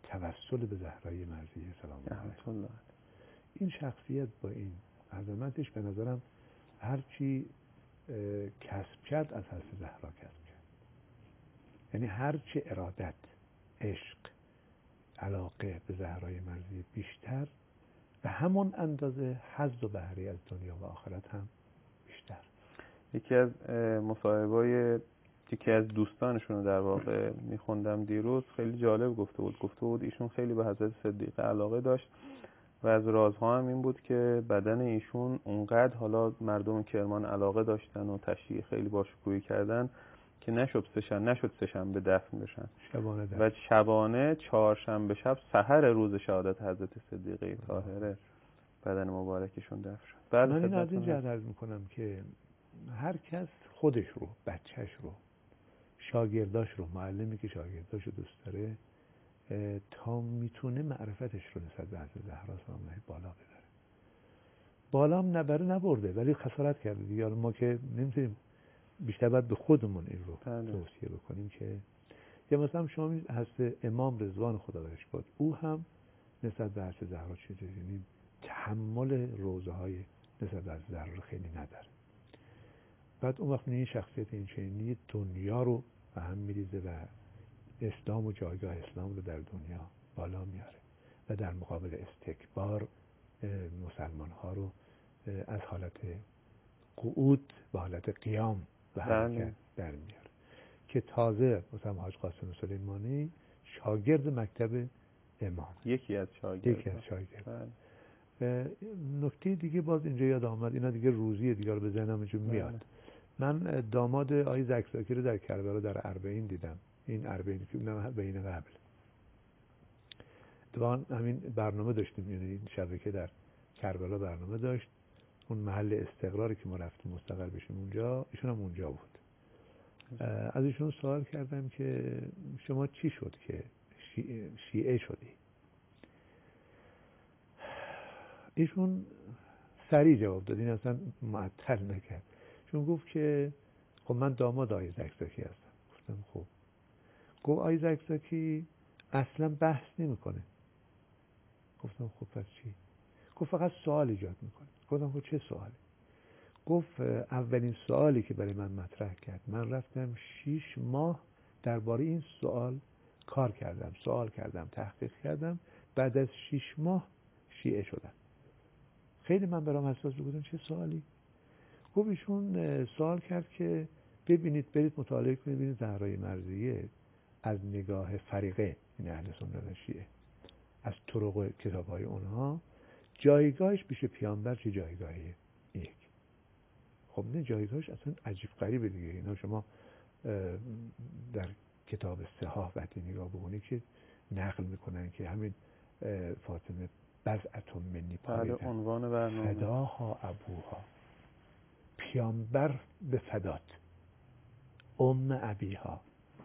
توسل به زهرای مرضیه سلام الله علیها. الله. این شخصیت با این عظمتش به نظرم هرچی کسب کرد از حضرت زهرا کسب کرد. یعنی هرچی ارادت، عشق، علاقه به زهرای مرضیه بیشتر، به همون اندازه حظ و بهره از دنیا و آخرت هم بیشتر. یکی از مصاحبه‌های یکی از دوستانشون رو در واقع میخوندم دیروز، خیلی جالب گفته بود ایشون خیلی به حضرت صدیقه علاقه داشت و از رازها هم این بود که بدن ایشون اونقدر حالا مردم کرمان علاقه داشتن و تشییع خیلی باشکوهی کردن که نشد سه شنبه دفن بشن و شبانه چهارشنبه شب سحر روز شهادت حضرت صدیقه طاهره بدن مبارکشون دفن شد. من این از این جهت عرض میکنم که هر کس خودش رو، بچهش رو، شاگرداش رو، معلمی که شاگرداش رو دوست داره تا میتونه معرفتش رو نسبت به حضرت زهرا سلام الله بالا ببره. بالا هم نبرده ولی خسارت کرده دیگه. ما که نمیتونیم بیشتر باید به خودمون این رو توصیه بکنیم که یا مثلا شما هست امام رضوان خدا بهش باد، او هم نسبت به حضرت زهرا چیزی، یعنی تحمل روزه های نسبت به حضرت زهرا خیلی نداره. بعد اون وقت این شخصیت این چنینی دنیا رو به هم میریزه و اسلام و جایگاه اسلام رو در دنیا بالا میاره و در مقابل استکبار مسلمان ها رو از حالت قعود به حالت قیام و حرکت در میاره که تازه مثلا حاج قاسم سلیمانی شاگرد مکتب امام، یکی از شاگرد. نکته دیگه باز اینجا یاد آمد، اینا دیگه روزی دیگه رو به ذهنم میاد. من داماد آقای زکزاکی رو در کربلا در اربعین دیدم. این اربعین که اونم بین قبل دوان همین برنامه داشتیم، یعنی این شبکه در کربلا برنامه داشت. اون محل استقراری که ما رفتیم مستقر بشیم اونجا، ایشون هم اونجا بود. از ایشون سوال کردم که شما چی شد که شیعه شدی؟ ایشون سریع جواب داد، این اصلا معطل نکرد. چون گفت که خب من داماد آقای زکزاکی هستم. گفتم خب. گفت آقای زکزاکی اصلا بحث نمیکنه. گفتم خب پس چی؟ گفت فقط سوال ایجاد میکنه. گفتم خب چه سوالی؟ گفت اولین سوالی که برای من مطرح کرد، من رفتم 6 ماه درباره این سوال کار کردم، سوال کردم، تحقیق کردم، بعد از 6 ماه شیعه شدم. خیلی من برام حساس بودم چه سوالی؟ گفت ایشون سوال کرد که ببینید، برید مطالعه کنید، ببینید زهرای مرضیه از نگاه فریقه، این اهل سنت شیعه، از طرق کتاب‌های اونها جایگاهش پیش پیامبر چه جایگاهیه؟ یک. خب نه جایگاهش اصلا عجیب غریبه دیگه. اینا شما در کتاب صحاح وقتی نگاه بکنید که نقل میکنن که همین فاطمه بضعة منی پایدن عنوان برنامه فداها ابوها، پیامبر به فدات، ابیها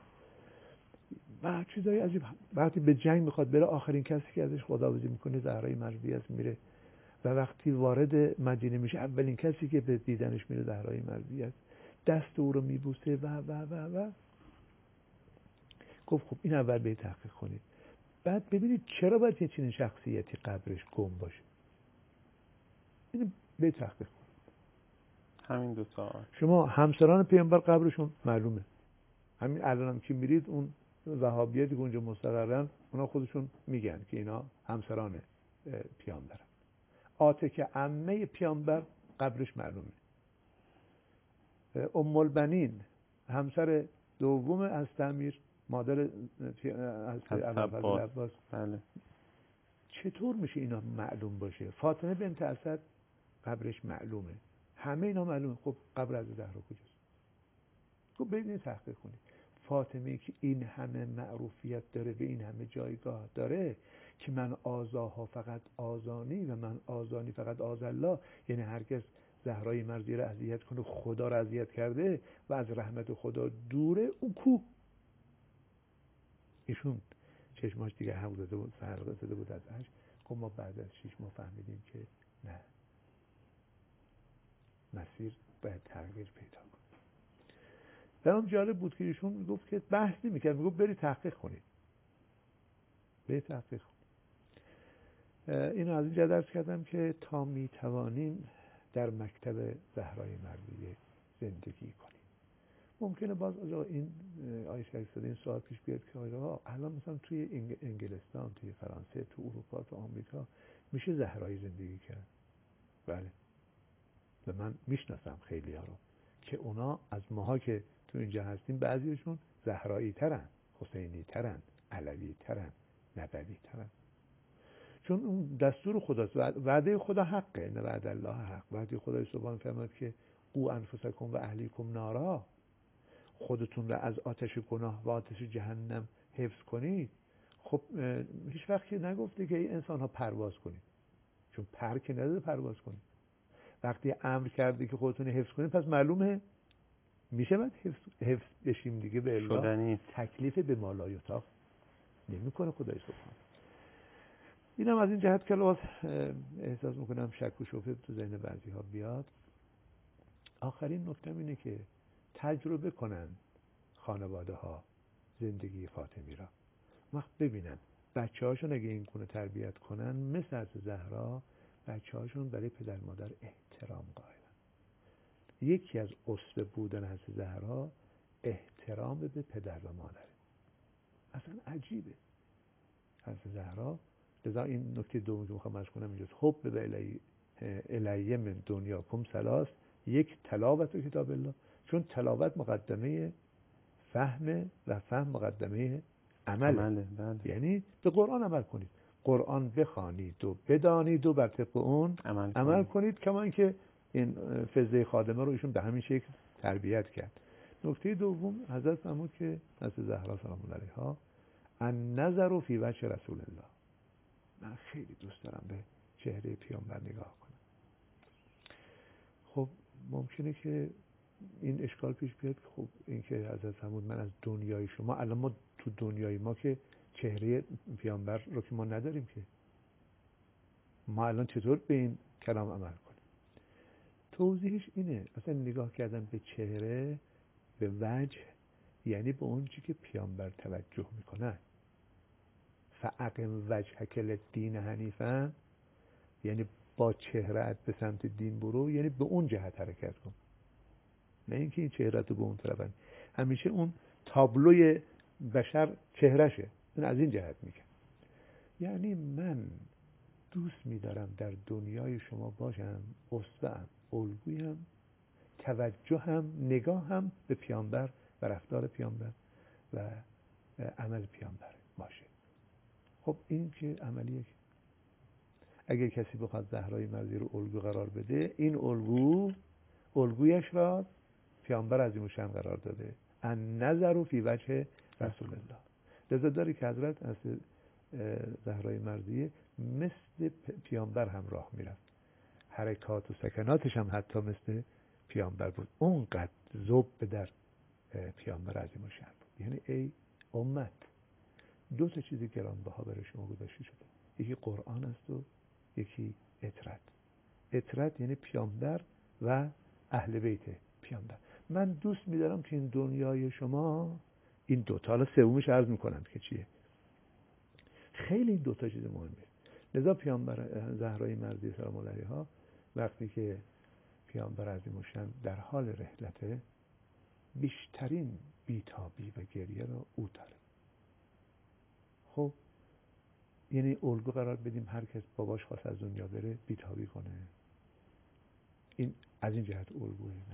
و چیزای عجیب. وقتی به جنگ میخواد بره، آخرین کسی که ازش خداحافظی میکنه زهرای مرضیه است، میره و وقتی وارد مدینه میشه اولین کسی که به دیدنش میره زهرای مرضیه است، دست او رو میبوسه و گفت خب این اول به تحقیق کنید، بعد ببینید چرا باید یه چنین شخصیتی قبرش گم باشه، اینو به تحقیق کنید. همین 2 ساعت شما همسران پیامبر قبرشون معلومه، همین الان هم که میرید اون وهابیتی که اونجا مستقرن اونا خودشون میگن که اینا همسران پیامبرن. عاتکه عمه پیامبر قبرش معلومه. ام البنین همسر دوم از امیر، مادر از عباس. بله. چطور میشه اینا معلوم باشه؟ فاطمه بنت اسد قبرش معلومه، همه اینا معلومه. خب قبر از زهرا کجاست؟ خب برید تحقیق کنید. فاطمه که این همه معروفیت داره، به این همه جایگاه داره که من آزاها فقط آزانی و من آزانی فقط آزالله، یعنی هرکس زهرای مرضیه را اذیت کنه خدا را اذیت کرده و از رحمت خدا دوره. او کو؟ ایشون چشماش دیگه هم زده بود، فرق زده بود از عشق. خب ما بعد از 6 ماه فهمیدیم که نه، مسیر باید تغییر پیدا کنه. برام جالب بود که ایشون میگفت که بحث نمی‌کرد، میگفت برید تحقیق کنید، به تحقیق. اینو از اینجا درس کردم که تا میتوانیم در مکتب زهرای مرضیه زندگی کنیم. ممکنه باز این آیه شریف این سوال پیش بیاد که آقا الان مثلا توی انگلستان، توی فرانسه، تو اروپا، تو آمریکا میشه زهرایی زندگی کرد؟ بله. و من میشناسم خیلی ها رو که اونا از ماها که تو اینجا هستیم بعضیشون زهرایی ترن، حسینی ترن، علوی ترن، نبوی ترن. چون اون دستور خداست، وعده خدا حقه، نه وعده الله حق. وعده خدای سبحان فرمود که قو انفسکم و اهلیکم نارا، خودتون رو از آتش گناه و آتش جهنم حفظ کنید. خب هیچ وقتی نگفته که این انسان ها پرواز کنید، چون پر که نداره پرواز کنید. وقتی امر کرده که خودتون حفظ کنید پس معلومه میشه باید حفظ بشیم دیگه. به الله تکلیف به مالایوتا نمیکنه خدای سبحان. اینم از این جهت که لحاظ احساس میکنم شک و شبهه تو ذهن بعضی ها بیاد. آخرین نکته اینه که تجربه کنن خانواده ها زندگی فاطمی را، وقت ببینن بچه هاشون اگه این گونه تربیت کنن مثل از زهرا، بچه هاشون برای پدر مادر احترام قائلن. یکی از اصل بودن از زهرا احترام به پدر و مادر. اصلا عجیبه از زهرا. لذا این نکته دومی که میخوام عرض کنم اینجاست. حب به الیه من دنیا کم ثلاث. یک، تلاوت کتاب الله، چون تلاوت مقدمه فهم و فهم مقدمه عمل. یعنی به قرآن عمل کنید، قرآن بخوانید و بدانید و بر طبق اون عمل کنید. کما اینکه این فضله خادمه رو ایشون به همین شکل تربیت کرد. نکته دوم حضرت فرمود که حضرت زهرا سلام الله علیها النظر فی وجه رسول الله. من خیلی دوست دارم به چهره پیامبر نگاه کنم. خب ممکنه که این اشکال پیش بیاد که خب این که حضرت فرمود من از دنیای شما، الان ما تو دنیای ما که چهره پیامبر رو که ما نداریم که، ما الان چطور به این کلام عمل کنیم؟ توضیحش اینه، اصلا نگاه کردن به چهره، به وجه، یعنی به اون چی که پیامبر توجه میکنه. فاقم وجهک للدین حنیفا، یعنی با چهرهت به سمت دین برو، یعنی به اون جهت حرکت کن، نه اینکه این چهره تو به اون طرف. همیشه اون تابلوی بشر چهرشه، این از این جهت میگه. یعنی من دوست میدارم در دنیای شما باشم، اسوه‌ام، الگویم، توجهم، نگاهم به پیامبر و رفتار پیامبر و عمل پیامبر باشه. خب این که عملیه. اگر کسی بخواد زهرای مرضی رو الگو قرار بده، این الگویش را پیامبر عظیم الشأن قرار داده، النظر فی وجه رسول الله. لذا داره که حضرت از زهرای مرضیه مثل پیامبر هم راه میرفت، حرکات و سکناتش هم حتی مثل پیامبر بود. اونقدر ذوب در پیامبر عظیم الشأن بود. یعنی ای امت، دو تا چیز گرانبها برای شما گذاشته شده، یکی قرآن است و یکی اطرت. اطرت یعنی پیامبر و اهل بیت پیامبر. من دوست می‌دارم که این دنیای شما این دوتا، حالا سومش عرض میکنم که چیه. خیلی این دوتا چیز مهمه. لذا پیامبر زهرای مرضی سلام الله علیها وقتی که پیامبر عظیم الشأن در حال رحلته، بیشترین بیتابی و گریه رو او داره. خب یعنی الگو قرار بدیم هر کس باباش خواست از دنیا بره بیتابی کنه. این از این جهت الگوه. نه،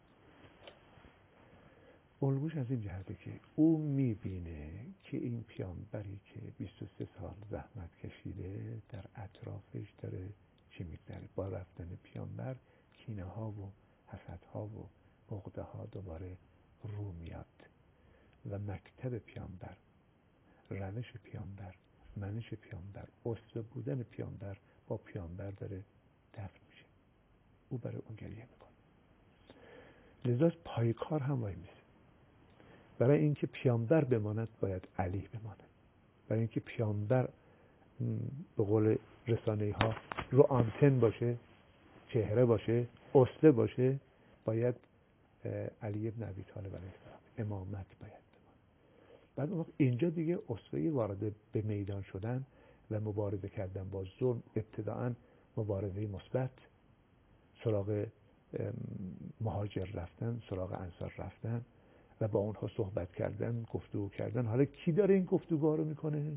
الگوش از این جهته که او میبینه که این پیامبری که 23 سال زحمت کشیده در اطرافش داره چی میگذره. با رفتن پیامبر کینه ها و حسد ها و عقده ها دوباره رو میاد و مکتب پیامبر، روش پیامبر، منش پیامبر، اسوه بودن پیامبر با پیامبر داره دفن میشه. او برای اون گریه میکنه. لذا پای کار هم وای میسه. برای اینکه پیامبر بماند باید علی بماند. برای اینکه پیامبر به قول رسانه‌ای ها رو آنتن باشه، چهره باشه، اسوه باشه، باید علی ابن ابی طالب علیه السلام امامت باید بماند. بعد اون وقت اینجا دیگه اسوه وارد به میدان شدن و مبارزه کردن با ظلم، ابتداعاً مبارزه مثبت، سراغ مهاجر رفتن، سراغ انصار رفتن و با اونها صحبت کردن، گفتگو کردن. حالا کی داره این گفتگوها رو میکنه؟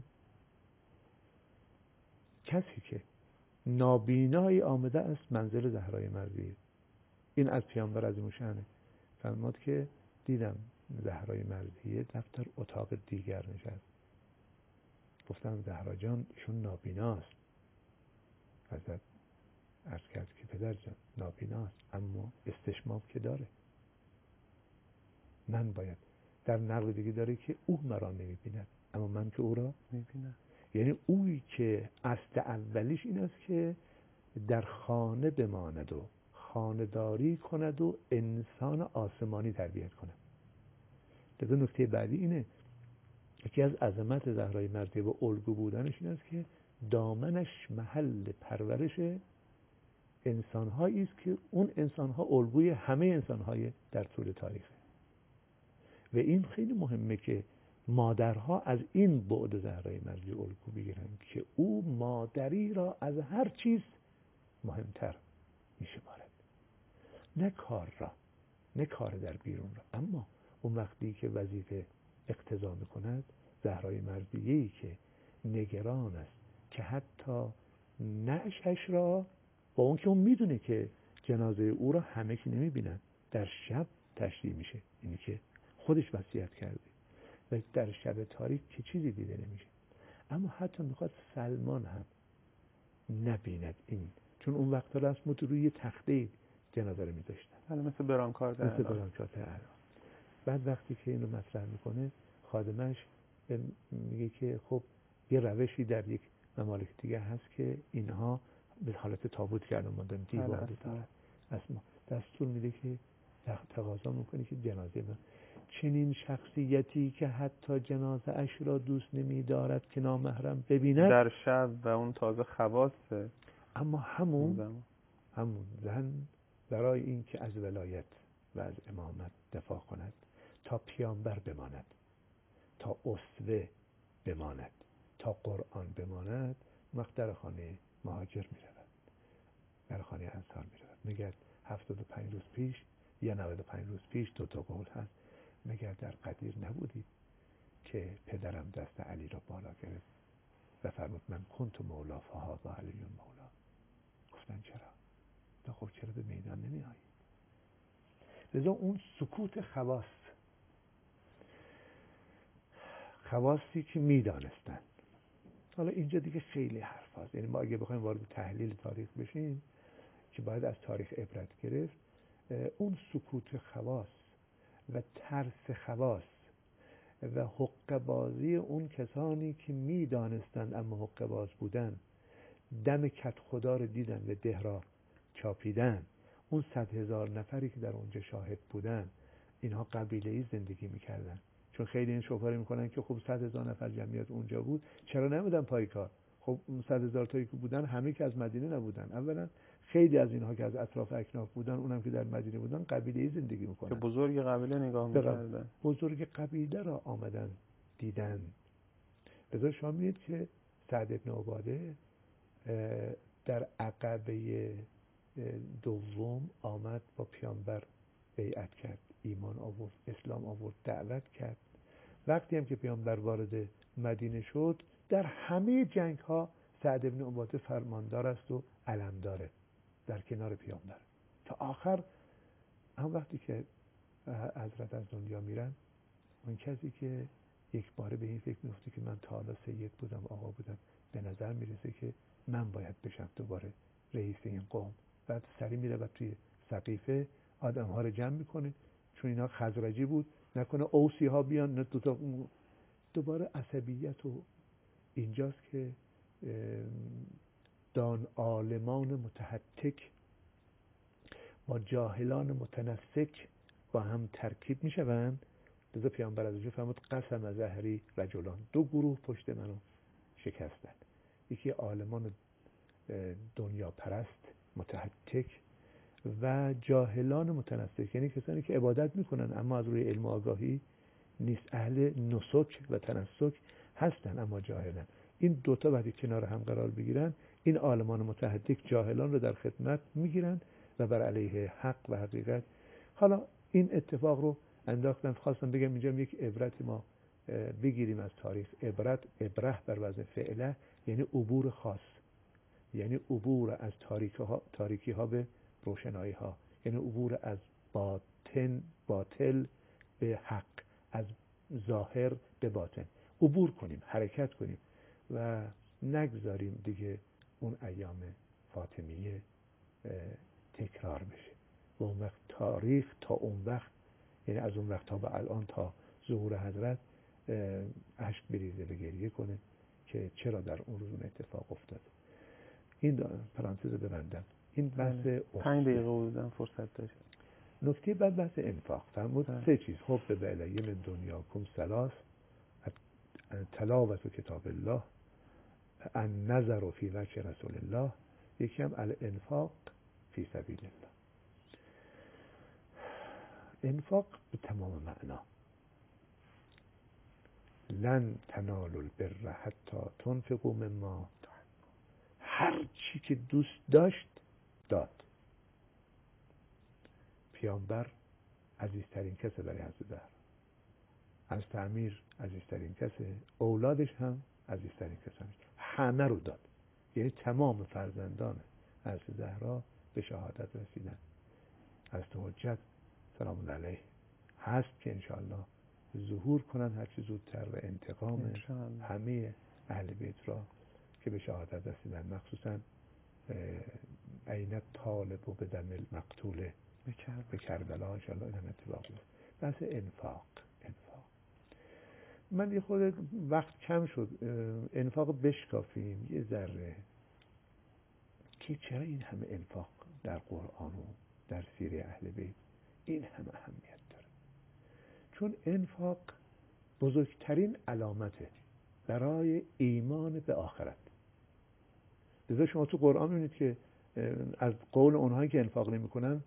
کسی که نابینایی آمده است منزل زهرای مرضیه. این از پیامبر عظیم الشأنه. فرمود که دیدم زهرای مرضیه رفت در اتاق دیگر نشست. گفتم زهرا جان ایشون نابیناست. حضرت عرض کرد که پدر جان نابیناست اما استشمام که داره. من باید در نقل دیگه داره که او مرا نمیبیند اما من که او را میبینم. یعنی اویی که اصل اولیش این است که در خانه بماند و خانه‌داری کند و انسان آسمانی تربیت کند. لذا نکته بعدی اینه، یکی از عظمت زهرای مرضیه و الگو بودنش این است که دامنش محل پرورش انسان‌هایی است که اون انسان‌ها الگوی همه انسان‌های در طول تاریخه و این خیلی مهمه که مادرها از این بعد زهرای مرضیه الگو بگیرن که او مادری را از هر چیز مهمتر می‌شمارد، نه کار را، نه کار در بیرون را. اما اون وقتی که وظیفه اقتضا می‌کند، زهرای مرضیه‌ای که نگران است که حتی نعشش را، با اون که اون میدونه که جنازه او را همه کی نمی‌بینن، در شب تشریح میشه، اینی که خودش وصیت کرده و در شب تاریک که چیزی دیده نمیشه، اما حتی میخواد سلمان هم نبیند این، چون اون وقتا رسمت روی تخته جنازه رو میذاشتن، حالا مثل برانکارد الان. بعد وقتی که اینو مطرح میکنه خادمش میگه که خب یه روشی در یک ممالک دیگه هست که اینها به حالت تابوت کردن ماندن، دیوار داره، اسما دستور میده که تقاضا میکنه که جنازه من چنین شخصیتی که حتی جنازه اش را دوست نمی دارد که نامحرم ببیند در شب و اون تازه خواسته، اما همون زن برای این که از ولایت و از امامت دفاع کند، تا پیامبر بماند، تا اسوه بماند، تا قرآن بماند، وقت در خانه مهاجر می رود، در خانه انصار می رود. مگر 75 روز پیش یا 95 روز پیش دو تا قول هست، مگر در قدیر نبودید که پدرم دست علی را بالا گرفت و فرمود من کنت مولا فهذا علی مولا. گفتن چرا؟ خب چرا به میدان نمی آیید؟ لذا اون سکوت خواستی که می دانستن. حالا اینجا دیگه خیلی حرف هست، یعنی ما اگه بخوایم وارد تحلیل تاریخ بشیم که باید از تاریخ عبرت گرفت، اون سکوت خواص و ترس خواص و حقه بازی اون کسانی که می دانستند اما حقه باز بودن، دم کت خدا رو دیدن و ده را چاپیدن، اون 100,000 نفری که در اونجا شاهد بودن، اینها قبیله‌ای زندگی میکردن. چون خیلی این شوفاری میکنن که خب 100,000 نفر جمعیت اونجا بود، چرا نمیدن پای کار؟ خب 100,000 تایی که بودن همه که از مدینه نبودن. اولا خیلی از اینها که از اطراف اکناف بودن، اونم که در مدینه بودن، قبیله‌ای زندگی میکنن که بزرگ قبیله نگاه میکردن، بزرگ قبیله را آمدن دیدن. بذار شما میدید که سعد بن عباده در عقبه دوم آمد، با پیامبر بیعت کرد، ایمان آورد، اسلام آورد، دعوت کرد. وقتی هم که پیامبر وارد مدینه شد، در همه جنگ ها سعد بن عباده فرماندار است و علمداره در کنار پیامبر تا آخر. هم وقتی که حضرت از دنیا میرن، اون کسی که یک باره به این فکر میفته که من تا حالا سید بودم، آقا بودم، به نظر میرسه که من باید بشم دوباره رئیس این قوم. بعد سری میره و توی سقیفه آدم ها رو جمع میکنه، چون اینا خزرجی بود، نکنه اوسی ها بیان، نه دوباره عصبیت. و اینجاست که دان عالمان متحتک با جاهلان متنسک با هم ترکیب میشوند. لذا پیامبر از اونجا فرمود قسم زهری رجلان، دو گروه پشت منو شکستن، یکی عالمان دنیا پرست متحتک و جاهلان متنسک، یعنی کسانی که عبادت میکنن اما از روی علم و آگاهی نیست، اهل نسک و تنسک هستن اما جاهلن. این دوتا وقتی کنار هم قرار بگیرن، این عالمان متحدک جاهلان رو در خدمت میگیرن و بر علیه حق و حقیقت. حالا این اتفاق رو انداختن، خواستم بگم اینجا یک عبرت ما بگیریم از تاریخ. ابره بر وزن فعله یعنی عبور خاص، یعنی عبور از تاریکی ها به روشنایی ها، یعنی عبور از باطل به حق، از ظاهر به باطن عبور کنیم، حرکت کنیم و نگذاریم دیگه اون ایام فاطمیه تکرار بشه. و اون وقت تاریخ تا اون وقت، یعنی از اون وقت تا به الان تا ظهور حضرت اشک بریزه و گریه کنه که چرا در اون روز اون اتفاق افتاد. این پرانتز ببندم. این بحث 5 دقیقه بودن فرصت داریم. نکته بعد بحث انفاق فرمود 3 چیز. خب به علیه من دنیاکم ثلاث: تلاوت کتاب الله، النظر فی وجه رسول الله، یکی هم الانفاق فی سبیل الله. انفاق به تمام معنا. لن تنالوا البر حتی تنفقوا مما، هر چی که دوست داشت داد. پیامبر عزیزترین کسه برای حضرت زهرا، از تعمیر عزیزترین کسه، اولادش هم عزیزترین کسه، همه رو داد. یعنی تمام فرزندان حضرت زهرا به شهادت رسیدن. حضرت حجت سلام الله علیه هست که انشاءالله ظهور کنن هرچی زودتر و انتقام همه اهل بیت را که به شهادت رسیدن، مخصوصا عین طالب و به دم المقتول به کربلا انشاءالله این هم اتفاق بیفته. بحث انفاق. من یه خود وقت کم شد، انفاق بشکافیم یه ذره که چرا این همه انفاق در قرآن و در سیره اهل بیت این همه اهمیت داره. چون انفاق بزرگترین علامته برای ایمان به آخرت. لذا شما تو قرآن می‌بینید که از قول اونهایی که انفاق نمی‌کنن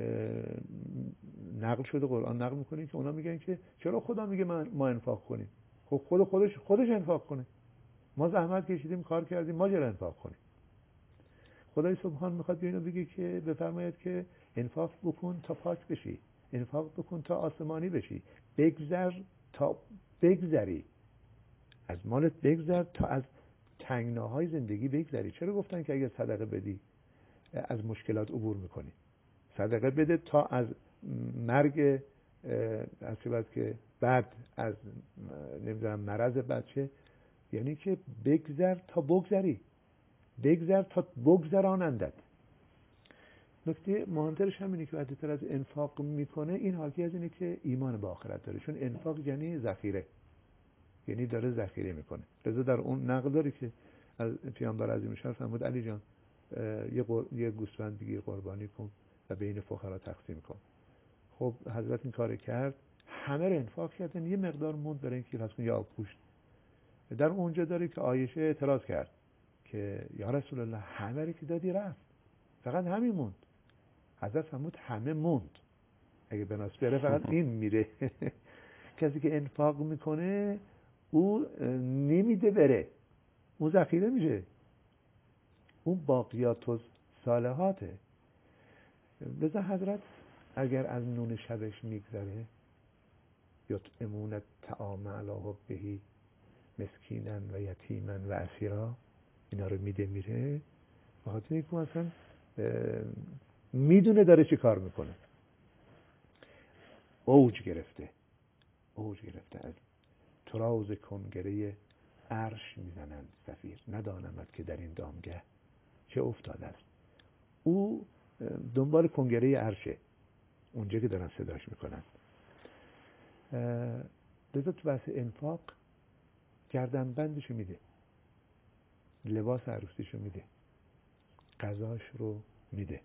نقل شده، قرآن نقل می‌کنه که اونا میگن که چرا خدا میگه ما انفاق کنیم؟ خب خودش انفاق کنه. ما زحمت کشیدیم، کار کردیم، ما چرا انفاق کنیم؟ خدای سبحان میخواد اینو بگه که بفرماید که انفاق بکن تا پاک بشی، انفاق بکن تا آسمانی بشی، بگذر تا بگذری، از مالت بگذر تا از تنگناهای زندگی بگذری. چرا گفتن که اگه صدقه بدی از مشکلات عبور میکنی؟ صدقه بده تا از مرگ اصیبت که بعد از نمیدونم مرض بچه، یعنی که بگذر تا بگذری، بگذر تا بگذرانندت. نکته مهمترش همینه که وقتی تر از انفاق میکنه این حاکی از اینه که ایمان به آخرت داره، چون انفاق یعنی ذخیره، یعنی داره ذخیره میکنه. لذا در اون نقل داره که از پیامبر عظیم الشان فرمود علی جان یه گوسفند بگیر قربانی کن و بین فقرا تقسیم کن. خب حضرت این کار کرد، همه رو انفاق کردن، یه مقدار موند برای اینکه فرض کن یا گوشت. در اونجا داره که عایشه اعتراض کرد که یا رسول الله همه رو که دادی رفت، فقط همین موند. حضرت فرمود همه موند، اگه بناس بره فقط این میره. کسی که انفاق میکنه او نمیده بره، اون ذخیره میشه، اون باقیات صالحاته. لذا حضرت اگر از نون شبش میگذره، یطعمون الطعام علی حبه مسکینا و یتیما و اسیرا، اینا رو میده میره، بخاطر اینکه مثلا میدونه داره چی کار میکنه. اوج گرفته از تراز کنگره عرش میزنند صفیر، ندانمد که در این دامگه چه افتاده است. او دنبال کنگره عرشه، اونجا که دارن صداش میکنن. لذا تو بحث انفاق گردن بندشو میده، لباس عروسیشو میده، غذاش رو میده،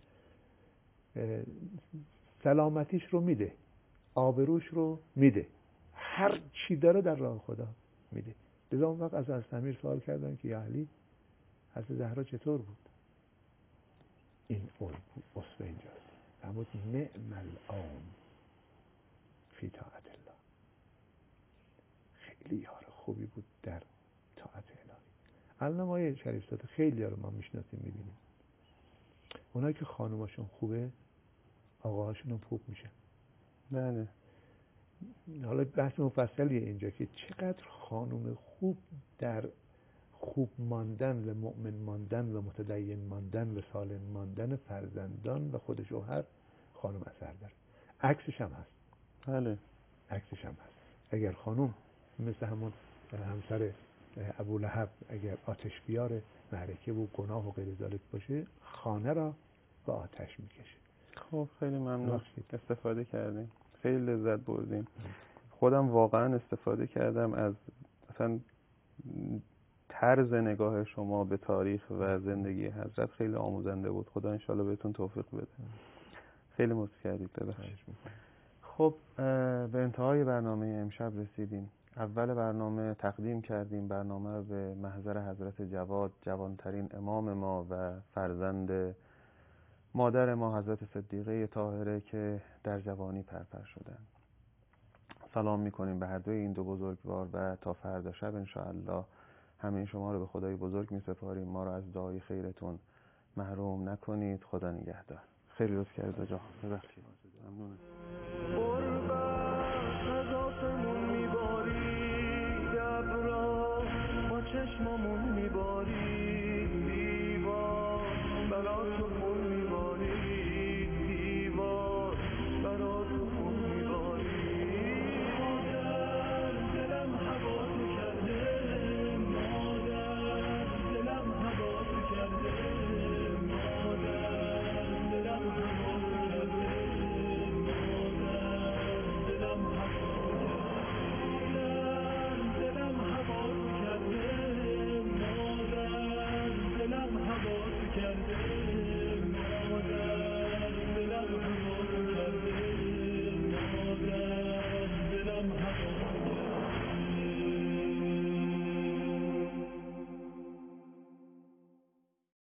سلامتیش رو میده، آبروش رو میده، هر چی داره در راه خدا میده. لذا اون وقت از امیر سوال کردن که یا علی حضرت زهرا چطور بود؟ این اصفه اینجاست. فرمود نعم الآن فی طاعت الله. خیلی یار خوبی بود در طاعت الهی. الان ما یه شریف زاده خیلی رو ما میشناسیم میبینیم، اونایی که خانوماشون خوبه آقاهاشون هم خوب میشن. بله. حالا بحث مفصلیه اینجا که چقدر خانوم خوب در خوب ماندن و مؤمن ماندن و متدین ماندن و سالم ماندن فرزندان و خود شوهر خانم اثر داره. عکسش هم هست. بله. عکسش هم هست. اگر خانم مثل همون همسر ابولهب اگر آتش بیار معرکه و گناه و غیر ذالک باشه، خانه را به آتش میکشه. خب خیلی ممنون، استفاده کردیم، خیلی لذت بردیم. خودم واقعا استفاده کردم از مثلا طرز نگاه شما به تاریخ و زندگی حضرت، خیلی آموزنده بود. خدا انشالله بهتون توفیق بده. خیلی متشکرم کردید. ببخشید. خب به انتهای برنامه امشب رسیدیم. اول برنامه تقدیم کردیم برنامه به محضر حضرت جواد، جوانترین امام ما و فرزند مادر ما حضرت صدیقه طاهره که در جوانی پرپر شدند. سلام میکنیم به هر دوی این دو بزرگوار و تا فردا شب انشاءالله همه شما رو به خدای بزرگ میسپاریم. ما رو از دعای خیرتون محروم نکنید. خدا نگهدار. خیلی لطف کردید آقا. ببخشید. ممنونم. چشممون میباری دیوار برا تو خون میباری دیوار برا تو خون میباری مادر دلم هوا تو کرده مادر دلم هوا تو کرده مادر دلم هوا تو کرده مادر دلم هوا دلم هوا تو کرده